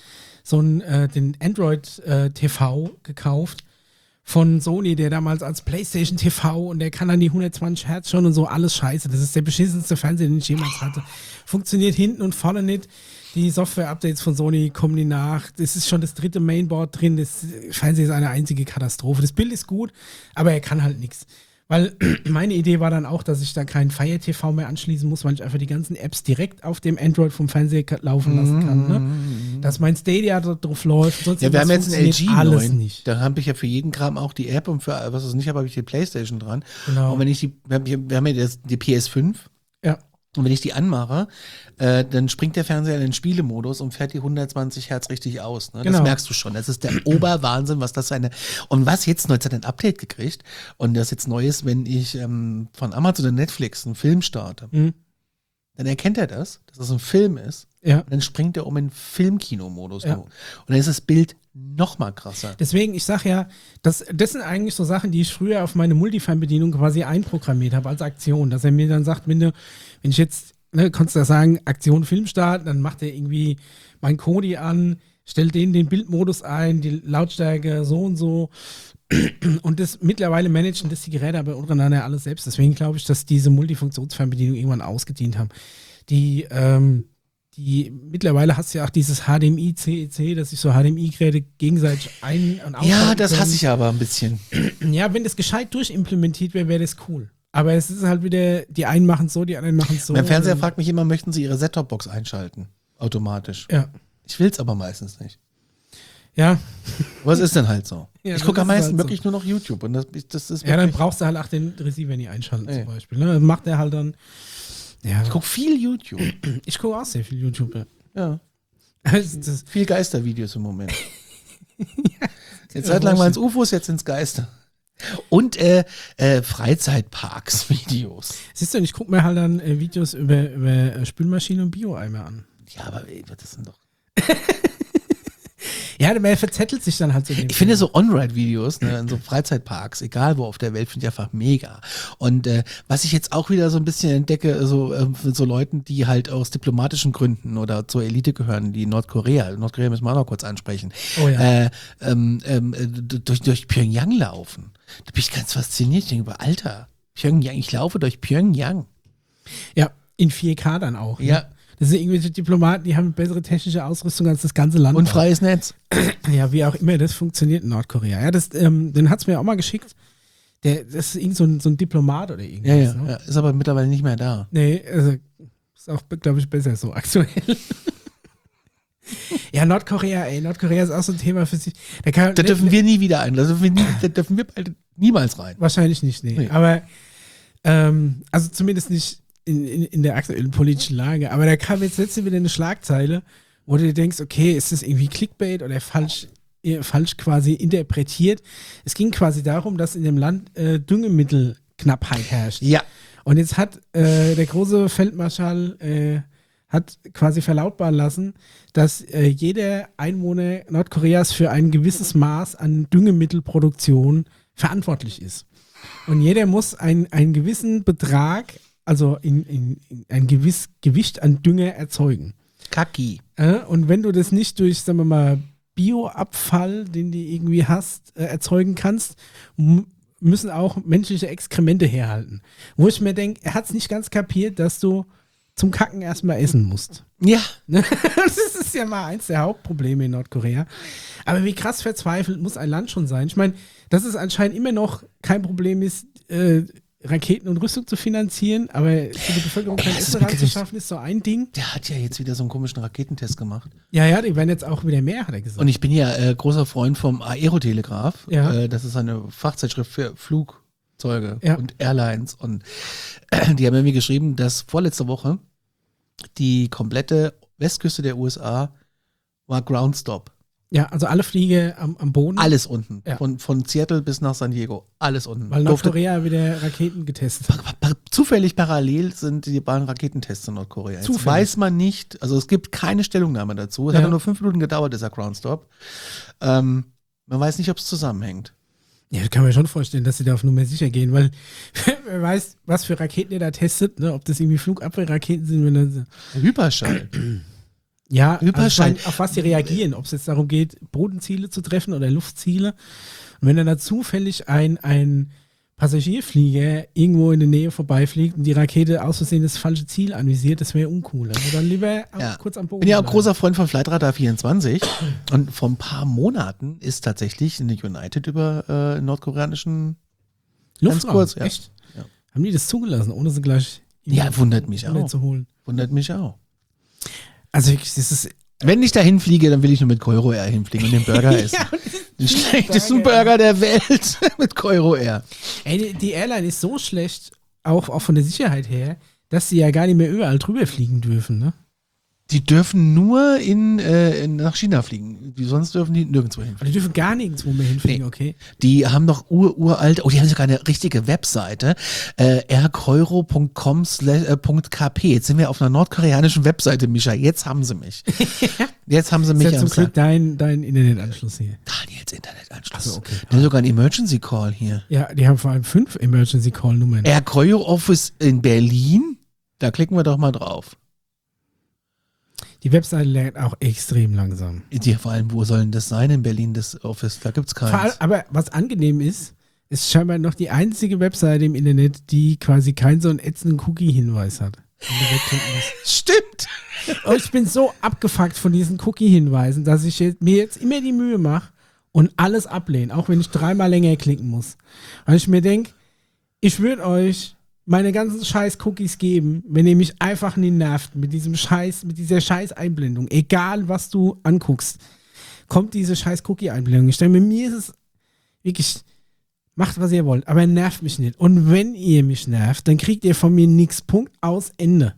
den Android TV gekauft von Sony, der damals als PlayStation TV und der kann dann die 120 Hertz schon und so, alles scheiße. Das ist der beschissenste Fernseher, den ich jemals hatte. Funktioniert hinten und vorne nicht. Die Software-Updates von Sony kommen nie nach. Das ist schon das 3. Mainboard drin. Das Fernseher ist eine einzige Katastrophe. Das Bild ist gut, aber er kann halt nichts. Weil meine Idee war dann auch, dass ich da keinen Fire TV mehr anschließen muss, weil ich einfach die ganzen Apps direkt auf dem Android vom Fernseher laufen lassen kann. Ne? Dass mein Stadia da drauf läuft. Sonst Ja, wir haben jetzt einen LG alles 9. nicht. Da habe ich ja für jeden Kram auch die App und für was es nicht habe, habe ich die Playstation dran. Genau. Und wenn wir haben ja die PS5. Ja. Und wenn ich die anmache, dann springt der Fernseher in den Spielemodus und fährt die 120 Hertz richtig aus. Ne? Genau. Das merkst du schon. Das ist der Oberwahnsinn, was das eine. Und was jetzt neu, jetzt hat er ein Update gekriegt. Und das jetzt neu ist, wenn ich von Amazon oder Netflix einen Film starte, dann erkennt er das, dass das ein Film ist. Ja. Und dann springt er um in Filmkinomodus. Ja. Und dann ist das Bild noch mal krasser. Deswegen, ich sag ja, das sind eigentlich so Sachen, die ich früher auf meine Multifern-Bedienung quasi einprogrammiert habe als Aktion, dass er mir dann sagt, wenn ich jetzt, kannst du da sagen, Aktion Film starten, dann macht er irgendwie mein Kodi an, stellt den Bildmodus ein, die Lautstärke so und so. Und das mittlerweile managen das die Geräte aber untereinander alles selbst. Deswegen glaube ich, dass diese Multifunktionsfernbedienung irgendwann ausgedient haben. Die mittlerweile hast du ja auch dieses HDMI, CEC, dass sich so HDMI-Geräte gegenseitig ein- und ausschalten Ja, das können. hasse ich aber ein bisschen. Ja, wenn das gescheit durchimplementiert wäre, wäre das cool. Aber es ist halt wieder, die einen machen es so, die anderen machen es so. Mein Fernseher fragt mich immer, möchten Sie Ihre Set-Top-Box einschalten? Automatisch. Ja. Ich will es aber meistens nicht. Ja. Was ist denn halt so? Ja, ich gucke am das ist meisten halt so. wirklich nur noch YouTube. Und das ist Ja, dann wirklich, brauchst du halt auch den Receiver nicht einschalten Nee. zum Beispiel. Ne? Dann macht er halt dann. Ja, ich gucke viel YouTube. ich gucke auch sehr viel YouTube. Ja. Ja. Das, Viel Geistervideos im Moment. Jetzt Zeit lang waren es UFOs, jetzt sind es Geister. Und Freizeitparks-Videos. siehst du, und ich gucke mir halt dann Videos über Spülmaschinen und Bioeimer an. Ja, aber das sind doch. Ja, man verzettelt sich dann halt so. Ich finde so On-Ride-Videos, ne, in so Freizeitparks, egal wo auf der Welt, finde ich einfach mega. Und was ich jetzt auch wieder so ein bisschen entdecke, so Leuten, die halt aus diplomatischen Gründen oder zur Elite gehören, die Nordkorea müssen wir auch noch kurz ansprechen, Oh ja. durch Pyongyang laufen. Da bin ich ganz fasziniert. Ich denke, Alter, Pyongyang, ich laufe durch Pyongyang. Ja, in 4K dann auch. Ne? Ja. Das sind irgendwelche Diplomaten, die haben bessere technische Ausrüstung als das ganze Land. Und freies Netz. Ja, wie auch immer das funktioniert in Nordkorea. Ja, den hat es mir auch mal geschickt. Das ist irgend so ein Diplomat oder irgendwas. Ja, Ne? ja. Ist aber mittlerweile nicht mehr da. Nee, also ist auch, glaube ich, besser so aktuell. Ja, Nordkorea ist auch so ein Thema für sich. Da dürfen wir nie wieder ein. Da dürfen wir bald niemals rein. Wahrscheinlich nicht, nee. Nee. Aber, also zumindest nicht in der aktuellen politischen Lage. Aber da kam jetzt letztens wieder eine Schlagzeile, wo du dir denkst, okay, ist das irgendwie Clickbait oder falsch quasi interpretiert? Es ging quasi darum, dass in dem Land Düngemittelknappheit herrscht. Ja. Und jetzt hat der große Feldmarschall hat quasi verlautbaren lassen, dass jeder Einwohner Nordkoreas für ein gewisses Maß an Düngemittelproduktion verantwortlich ist. Und jeder muss einen gewissen Betrag, also in ein gewisses Gewicht an Dünger erzeugen. Kaki. Und wenn du das nicht durch, sagen wir mal, Bioabfall, den du irgendwie hast, erzeugen kannst, müssen auch menschliche Exkremente herhalten. Wo ich mir denke, er hat es nicht ganz kapiert, dass du zum Kacken erstmal essen musst. Ja. Das ist ja mal eins der Hauptprobleme in Nordkorea. Aber wie krass verzweifelt muss ein Land schon sein? Ich meine, dass es anscheinend immer noch kein Problem ist, Raketen und Rüstung zu finanzieren, aber für die Bevölkerung kein Essen reinzuschaffen, ist so ein Ding. Der hat ja jetzt wieder so einen komischen Raketentest gemacht. Ja, die werden jetzt auch wieder mehr, hat er gesagt. Und ich bin ja großer Freund vom Aerotelegraph. Ja. Das ist eine Fachzeitschrift für Flugzeuge Ja. und Airlines. Und die haben mir geschrieben, dass vorletzte Woche die komplette Westküste der USA war Ground Stop. Ja, also alle Fliege am Boden. Alles unten. Ja. Von Seattle bis nach San Diego. Alles unten. Weil Nordkorea wieder Raketen getestet hat. Zufällig parallel sind die beiden Raketentests in Nordkorea. Jetzt Zufällig. weiß man nicht, also es gibt keine Stellungnahme dazu. Es hat nur 5 Minuten gedauert, dieser Ground Stop. Man weiß nicht, ob es zusammenhängt. Ja, das kann man schon vorstellen, dass sie da auf Nummer sicher gehen, weil wer weiß, was für Raketen ihr da testet, ne? Ob das irgendwie Flugabwehrraketen sind, wenn dann Hyperschall. ja, Hyperschall. Also auf was sie reagieren, ob es jetzt darum geht, Bodenziele zu treffen oder Luftziele. Und wenn dann da zufällig ein Passagierflieger irgendwo in der Nähe vorbeifliegt und die Rakete aus Versehen das falsche Ziel anvisiert, das wäre uncool. Also dann lieber kurz am Boden. Ich bin ja auch bleiben. großer Freund von Flightradar 24 und vor ein paar Monaten ist tatsächlich eine United über nordkoreanischen Luftraum, kurz, ja. echt? Ja. Haben die das zugelassen, ohne sie gleich wundert mich auch. zu holen? Wundert mich auch. Also wirklich, das ist Wenn ich da hinfliege, dann will ich nur mit Coiro Air hinfliegen und den Burger essen. Den schlechtesten Burger der Welt mit Coiro Air. Ey, die Airline ist so schlecht, auch von der Sicherheit her, dass sie ja gar nicht mehr überall drüber fliegen dürfen, ne? Die dürfen nur nach China fliegen. Sonst dürfen die nirgendwo hin. Aber die dürfen gar nirgendwo mehr hinfliegen, okay? Die haben doch uralt, die haben sogar eine richtige Webseite, aircoiro.com/.kp. Jetzt sind wir auf einer nordkoreanischen Webseite, Micha. Jetzt haben sie mich. Jetzt haben sie mich Das ist ja am zum Glück dein Internetanschluss hier. Daniels Internetanschluss. Ach so, okay. Die haben sogar einen Emergency Call hier. Ja, die haben vor allem 5 Emergency Call Nummern. Air Coiro Office in Berlin. Da klicken wir doch mal drauf. Die Webseite lernt auch extrem langsam. Vor allem, wo soll denn das sein in Berlin, das Office? Da gibt's keins. Aber was angenehm ist scheinbar noch die einzige Webseite im Internet, die quasi keinen so einen ätzenden Cookie-Hinweis hat. Stimmt. Und ich bin so abgefuckt von diesen Cookie-Hinweisen, dass ich mir jetzt immer die Mühe mache und alles ablehne, auch wenn ich 3-mal länger klicken muss. Weil ich mir denke, ich würde euch meine ganzen scheiß Cookies geben, wenn ihr mich einfach nicht nervt mit dieser scheiß Einblendung. Egal, was du anguckst, kommt diese scheiß Cookie-Einblendung. Ich denke, mir ist es wirklich, macht, was ihr wollt, aber nervt mich nicht. Und wenn ihr mich nervt, dann kriegt ihr von mir nichts. Punkt, aus, Ende.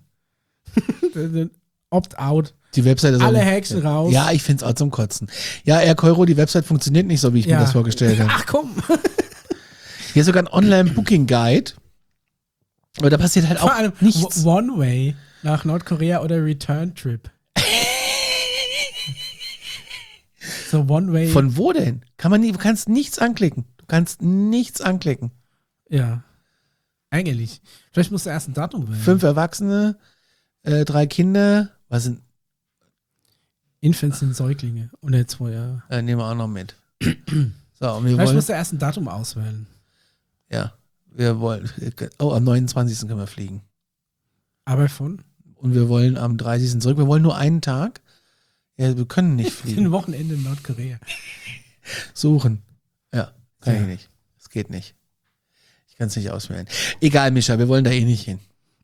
Opt-out. Die Webseite ist Alle auch nicht- Häkchen raus. Ja, ich find's auch zum Kotzen. Ja, Air Coiro, die Website funktioniert nicht so, wie ich mir das vorgestellt habe. Ach komm. Hier ist sogar ein Online-Booking-Guide. Aber da passiert halt Vor auch allem nichts. One-Way nach Nordkorea oder Return-Trip. So One-Way. Von wo denn? Du kannst nichts anklicken. Du kannst nichts anklicken. Ja. Eigentlich. Vielleicht musst du erst ein Datum wählen. 5 Erwachsene, 3 Kinder. Was sind? Infants sind Säuglinge. Unter 2 Jahre. Nehmen wir auch noch mit. So, und wir Vielleicht wollen. musst du erst ein Datum auswählen. Ja, wir wollen. Am 29. können wir fliegen. Aber von? Und wir wollen am 30. zurück. Wir wollen nur einen Tag. Ja, wir können nicht fliegen. Ein Wochenende in Nordkorea. Suchen. Ja, kann Ja. ich nicht. Es geht nicht. Ich kann es nicht auswählen. Egal, Mischa, wir wollen da eh nicht hin.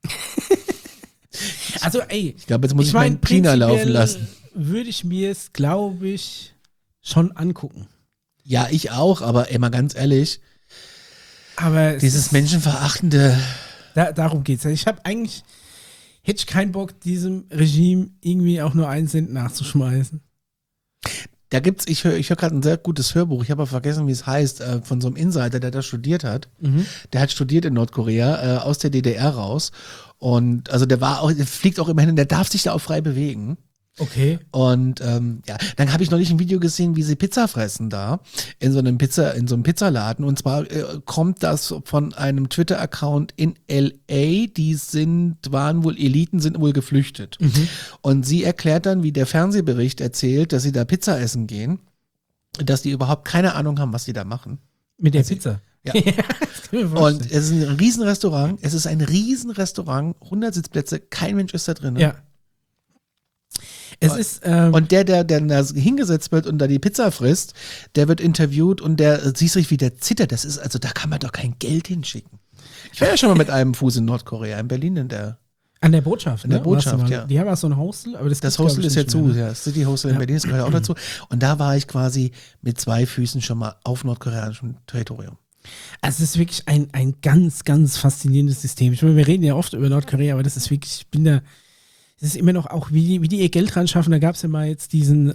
Also, ey. Ich glaube, jetzt muss ich mein, meinen Prina laufen lassen. Würde ich mir es, glaube ich, schon angucken. Ja, ich auch, aber ey, mal ganz ehrlich, Aber es dieses ist- menschenverachtende. Darum geht's. Ich habe eigentlich, hätte ich keinen Bock, diesem Regime irgendwie auch nur 1 Cent nachzuschmeißen. Da gibt's, ich höre gerade ein sehr gutes Hörbuch, ich habe aber vergessen, wie es heißt, von so einem Insider, der da studiert hat. Der hat studiert in Nordkorea, aus der DDR raus. Und also der fliegt auch immerhin, der darf sich da auch frei bewegen. Okay. Und ja, dann habe ich neulich ein Video gesehen, wie sie Pizza fressen da in so einem Pizzaladen. Und zwar kommt das von einem Twitter-Account in LA. Die waren wohl Eliten, sind wohl geflüchtet. Und sie erklärt dann, wie der Fernsehbericht erzählt, dass sie da Pizza essen gehen, dass die überhaupt keine Ahnung haben, was die da machen. Mit der Pizza. Ja. Das kann ich mir Und vorstellen. es ist ein Riesenrestaurant. Es ist ein Riesenrestaurant, 100 Sitzplätze, kein Mensch ist da drin. Ja. Es ist, Und der da hingesetzt wird und da die Pizza frisst, der wird interviewt und der siehst du, wie der zittert. Das ist, also da kann man doch kein Geld hinschicken. Ich war ja schon mal mit einem Fuß in Nordkorea, in Berlin in der. an der Botschaft. an der ne? Botschaft, Warst du mal- ja. Die haben auch so ein Hostel, aber das Das gibt's, Hostel glaub ist ich, ja nicht zu, mehr, ne? ja. Das City Hostel in Ja. Berlin, das gehört auch dazu. Und da war ich quasi mit 2 Füßen schon mal auf nordkoreanischem Territorium. Also es ist wirklich ein ganz, ganz faszinierendes System. Ich meine, wir reden ja oft über Nordkorea, aber das ist wirklich, ich bin da es ist immer noch auch, wie die ihr Geld ran schaffen. Da gab es ja mal jetzt diesen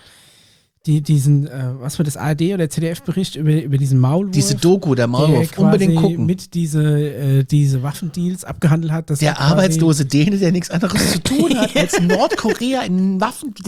was war das, ARD oder ZDF-Bericht über diesen Maulwurf. Diese Doku, der Maulwurf, der unbedingt quasi gucken. Mit diese Waffendeals abgehandelt hat. Dass Der arbeitslose Däne, der nichts anderes zu tun hat, als Nordkorea einen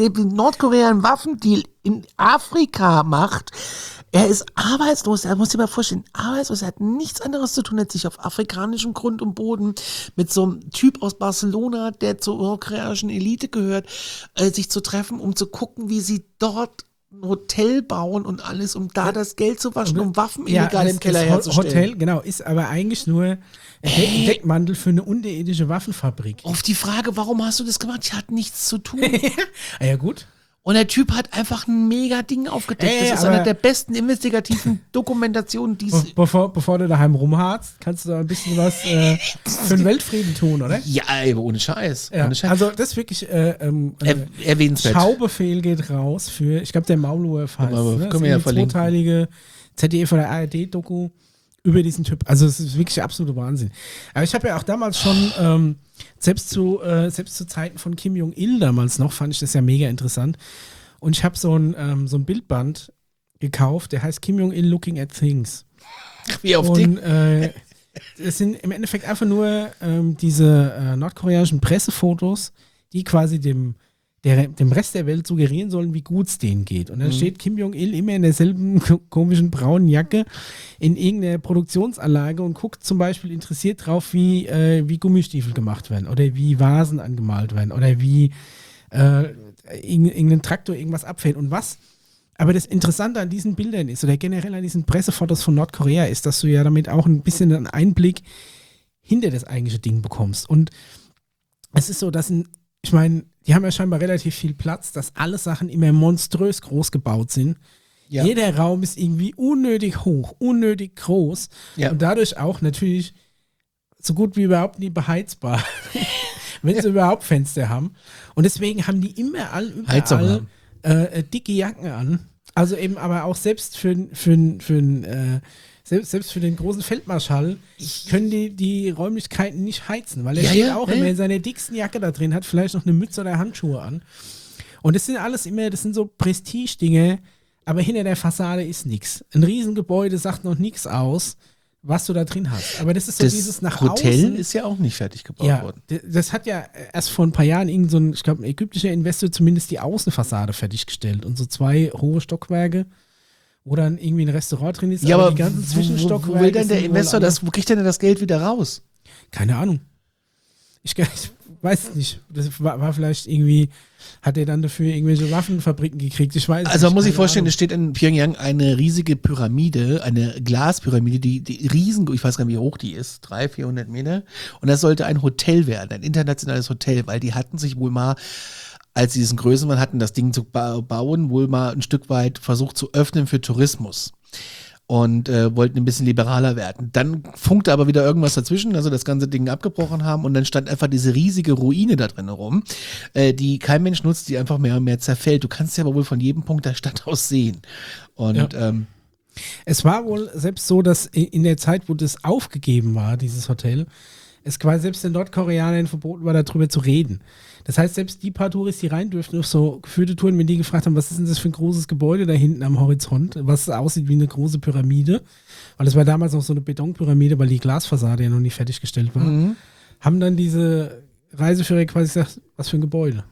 Waffendeal in Afrika macht. Er ist arbeitslos, er muss sich mal vorstellen, arbeitslos, er hat nichts anderes zu tun, als sich auf afrikanischem Grund und Boden mit so einem Typ aus Barcelona, der zur nordkoreanischen Elite gehört, sich zu treffen, um zu gucken, wie sie dort ein Hotel bauen und alles, um da das Geld zu waschen, um Waffen illegal im Keller herzustellen. Hotel, genau, ist aber eigentlich nur ein Deckmantel für eine unethische Waffenfabrik. Auf die Frage, warum hast du das gemacht? Ich hatte nichts zu tun. Ja, gut. Und der Typ hat einfach ein mega Ding aufgedeckt. Das ist eine der besten investigativen Dokumentationen, die es... Bevor du daheim rumharzt, kannst du da ein bisschen was für den Weltfrieden tun, oder? Ja, ohne Scheiß. Ja, Ohne Scheiß. also das ist wirklich Erwähnenswert. Schaubefehl geht raus für, ich glaube, der Maulwurf heißt. Aber können wir ja verlinken. Zweiteilige ZDF oder ARD-Doku über diesen Typ. Also es ist wirklich absoluter Wahnsinn. Aber ich habe ja auch damals schon, selbst zu Zeiten von Kim Jong-il damals noch, fand ich das ja mega interessant. Und ich habe so ein Bildband gekauft, der heißt Kim Jong-il Looking at Things. Wie auf Und es sind im Endeffekt einfach nur diese nordkoreanischen Pressefotos, die quasi dem Rest der Welt suggerieren sollen, wie gut es denen geht. Und dann steht Kim Jong-il immer in derselben komischen braunen Jacke in irgendeiner Produktionsanlage und guckt zum Beispiel interessiert drauf, wie Gummistiefel gemacht werden oder wie Vasen angemalt werden oder wie irgendein Traktor irgendwas abfällt und was. Aber das Interessante an diesen Bildern ist, oder generell an diesen Pressefotos von Nordkorea ist, dass du ja damit auch ein bisschen einen Einblick hinter das eigentliche Ding bekommst. Und es ist so, dass ich meine, die haben ja scheinbar relativ viel Platz, dass alle Sachen immer monströs groß gebaut sind. Ja. Jeder Raum ist irgendwie unnötig hoch, unnötig groß und dadurch auch natürlich so gut wie überhaupt nie beheizbar, wenn sie überhaupt Fenster haben. Und deswegen haben die überall dicke Jacken an. Also eben aber auch selbst für den großen Feldmarschall können die Räumlichkeiten nicht heizen, weil er steht auch immer in seiner dicksten Jacke da drin, hat vielleicht noch eine Mütze oder Handschuhe an. Und das sind so Prestige-Dinge, aber hinter der Fassade ist nichts. Ein Riesengebäude sagt noch nichts aus, was du da drin hast. Aber das ist so dieses nach außen. Das Hotel ist ja auch nicht fertig gebaut worden. Das hat ja erst vor ein paar Jahren ich glaube, ein ägyptischer Investor zumindest die Außenfassade fertiggestellt und so 2 hohe Stockwerke, wo dann irgendwie ein Restaurant drin ist. Ja, aber die ganzen Zwischenstockwerke. Wo will denn der Investor wo kriegt denn das Geld wieder raus? Keine Ahnung. Ich weiß es nicht. Das war vielleicht irgendwie, hat er dann dafür irgendwelche Waffenfabriken gekriegt? Ich weiß Also nicht. man muss sich vorstellen, es steht in Pyongyang eine riesige Pyramide, eine Glaspyramide, die riesen, ich weiß gar nicht, wie hoch die ist, 300-400 Meter. Und das sollte ein Hotel werden, ein internationales Hotel, weil die hatten sich wohl mal, als sie diesen Größenwahn hatten, das Ding zu bauen, wohl mal ein Stück weit versucht zu öffnen für Tourismus. Und wollten ein bisschen liberaler werden. Dann funkte aber wieder irgendwas dazwischen, also das ganze Ding abgebrochen haben und dann stand einfach diese riesige Ruine da drin rum, die kein Mensch nutzt, die einfach mehr und mehr zerfällt. Du kannst ja aber wohl von jedem Punkt der Stadt aus sehen. Und es war wohl selbst so, dass in der Zeit, wo das aufgegeben war, dieses Hotel, es quasi selbst den Nordkoreanern verboten war, darüber zu reden. Das heißt, selbst die paar Touristen, die rein dürften auf so geführte Touren, wenn die gefragt haben, was ist denn das für ein großes Gebäude da hinten am Horizont, was aussieht wie eine große Pyramide, weil es war damals noch so eine Betonpyramide, weil die Glasfassade ja noch nicht fertiggestellt war, haben dann diese Reiseführer quasi gesagt, was für ein Gebäude.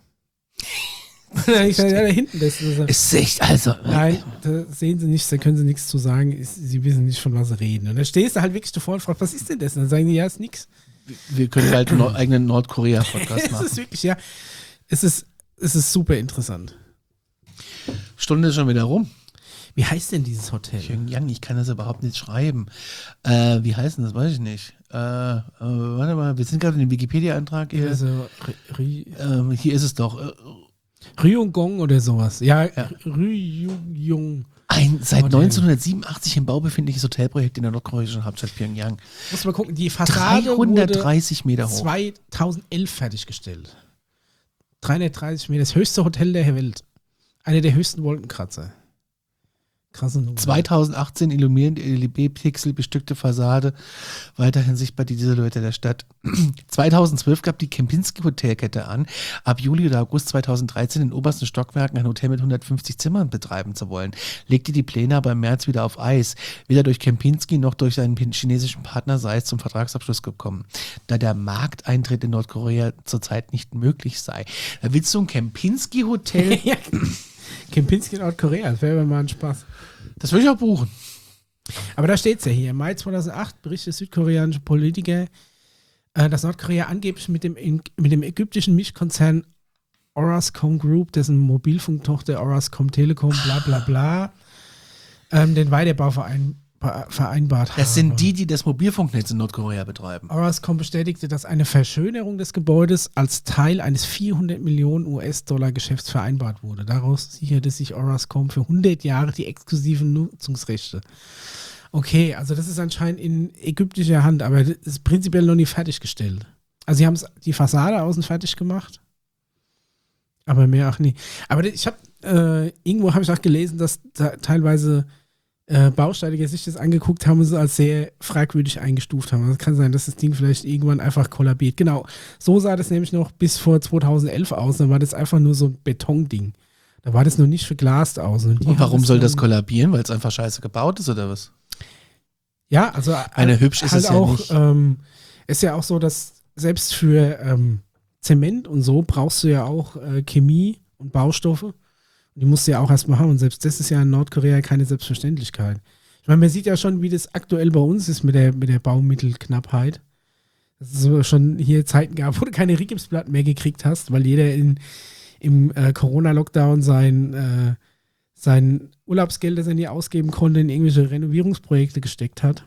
Ich sage, ja, da hinten. Das ist echt, also. Nein, da sehen sie nichts, da können sie nichts zu sagen, sie wissen nicht, von was sie reden. Und da stehst du halt wirklich davor und fragst, was ist denn das? Und dann sagen die, ja, ist nichts. Wir können bald einen eigenen Nordkorea-Podcast machen. Es ist wirklich, ja, es ist super interessant. Stunde ist schon wieder rum. Wie heißt denn dieses Hotel? Pyongyang, ich kann das überhaupt nicht schreiben. Wie heißt denn das? Weiß ich nicht. Warte mal, wir sind gerade in dem Wikipedia-Eintrag hier. Also, hier ist es doch. Ryongong oder sowas. Ja. Ryongong. Ein seit 1987 im Bau befindliches Hotelprojekt in der nordkoreanischen Hauptstadt Pyongyang. Muss mal gucken, die Fassade 330 Meter hoch. 2011 fertiggestellt. 330 Meter, das höchste Hotel der Welt. Einer der höchsten Wolkenkratzer. Krasse Nummer. 2018 illuminierte LED-Pixel bestückte Fassade, weiterhin sichtbar die Silhouette der Stadt. 2012 gab die Kempinski-Hotelkette an, ab Juli oder August 2013 in den obersten Stockwerken ein Hotel mit 150 Zimmern betreiben zu wollen, legte die Pläne aber im März wieder auf Eis. Weder durch Kempinski noch durch seinen chinesischen Partner sei es zum Vertragsabschluss gekommen, da der Markteintritt in Nordkorea zurzeit nicht möglich sei. Da willst du ein Kempinski-Hotel? Ja. Kempinski in Nordkorea, das wäre mal ein Spaß. Das würde ich auch buchen. Aber da steht es ja hier. Im Mai 2008 berichtet südkoreanische Politiker, dass Nordkorea angeblich mit dem ägyptischen Mischkonzern Orascom Group, dessen Mobilfunktochter Orascom Telekom, bla bla bla, den Weiterbau vereinbart haben. Das sind die das Mobilfunknetz in Nordkorea betreiben. Orascom bestätigte, dass eine Verschönerung des Gebäudes als Teil eines 400 Millionen US-Dollar Geschäfts vereinbart wurde. Daraus sicherte sich Orascom für 100 Jahre die exklusiven Nutzungsrechte. Okay, also das ist anscheinend in ägyptischer Hand, aber das ist prinzipiell noch nicht fertiggestellt. Also sie haben die Fassade außen fertig gemacht, aber mehr auch nie. Aber ich habe, irgendwo habe ich auch gelesen, dass da teilweise Bausteiniger sich das angeguckt haben und es als sehr fragwürdig eingestuft haben. Also es kann sein, dass das Ding vielleicht irgendwann einfach kollabiert. Genau, so sah das nämlich noch bis vor 2011 aus. Dann war das einfach nur so ein Betonding. Da war das noch nicht verglast aus. Und warum soll das kollabieren? Weil es einfach scheiße gebaut ist oder was? Ja, also hübsch ist halt es ja auch, nicht. ist ja auch so, dass selbst für Zement und so brauchst du ja auch Chemie und Baustoffe. Die musst du ja auch erstmal haben. Und selbst das ist ja in Nordkorea keine Selbstverständlichkeit. Ich meine, man sieht ja schon, wie das aktuell bei uns ist mit der Baumittelknappheit. Dass es so schon hier Zeiten gab, wo du keine Rigipsplatten mehr gekriegt hast, weil jeder im Corona-Lockdown sein Urlaubsgeld, das er nie ausgeben konnte, in irgendwelche Renovierungsprojekte gesteckt hat.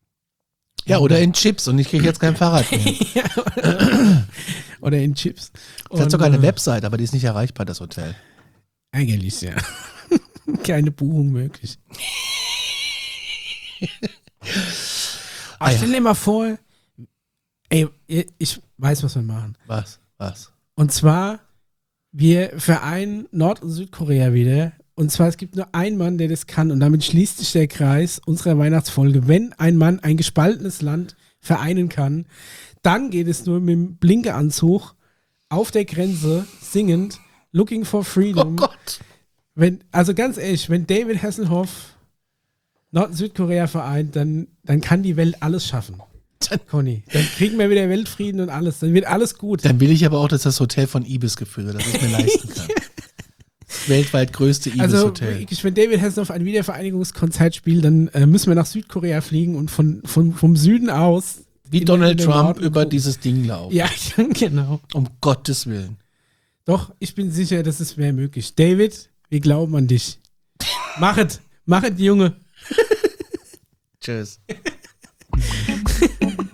Ja, oder in Chips und ich kriege jetzt kein Fahrrad mehr. Ja, oder in Chips. Es hat sogar eine Website, aber die ist nicht erreichbar, das Hotel. Eigentlich, ja. Keine Buchung möglich. Aber stell dir mal vor, ey, ich weiß, was wir machen. Was? Und zwar, wir vereinen Nord- und Südkorea wieder. Und zwar, es gibt nur einen Mann, der das kann. Und damit schließt sich der Kreis unserer Weihnachtsfolge. Wenn ein Mann ein gespaltenes Land vereinen kann, dann geht es nur mit dem Blinkeanzug auf der Grenze singend Looking for Freedom. Oh Gott. Also ganz ehrlich, wenn David Hasselhoff Nord- und Südkorea vereint, dann kann die Welt alles schaffen. Conny, dann kriegen wir wieder Weltfrieden und alles. Dann wird alles gut. Dann will ich aber auch, dass das Hotel von Ibis geführt wird, dass ich mir leisten kann. Das weltweit größte Ibis-Hotel. Also, wenn David Hasselhoff ein Wiedervereinigungskonzert spielt, dann müssen wir nach Südkorea fliegen und vom Süden aus wie Donald Trump über dieses Ding laufen. Ja, genau. Um Gottes Willen. Doch, ich bin sicher, dass es wäre möglich. David, wir glauben an dich. Mach es, Junge. Tschüss.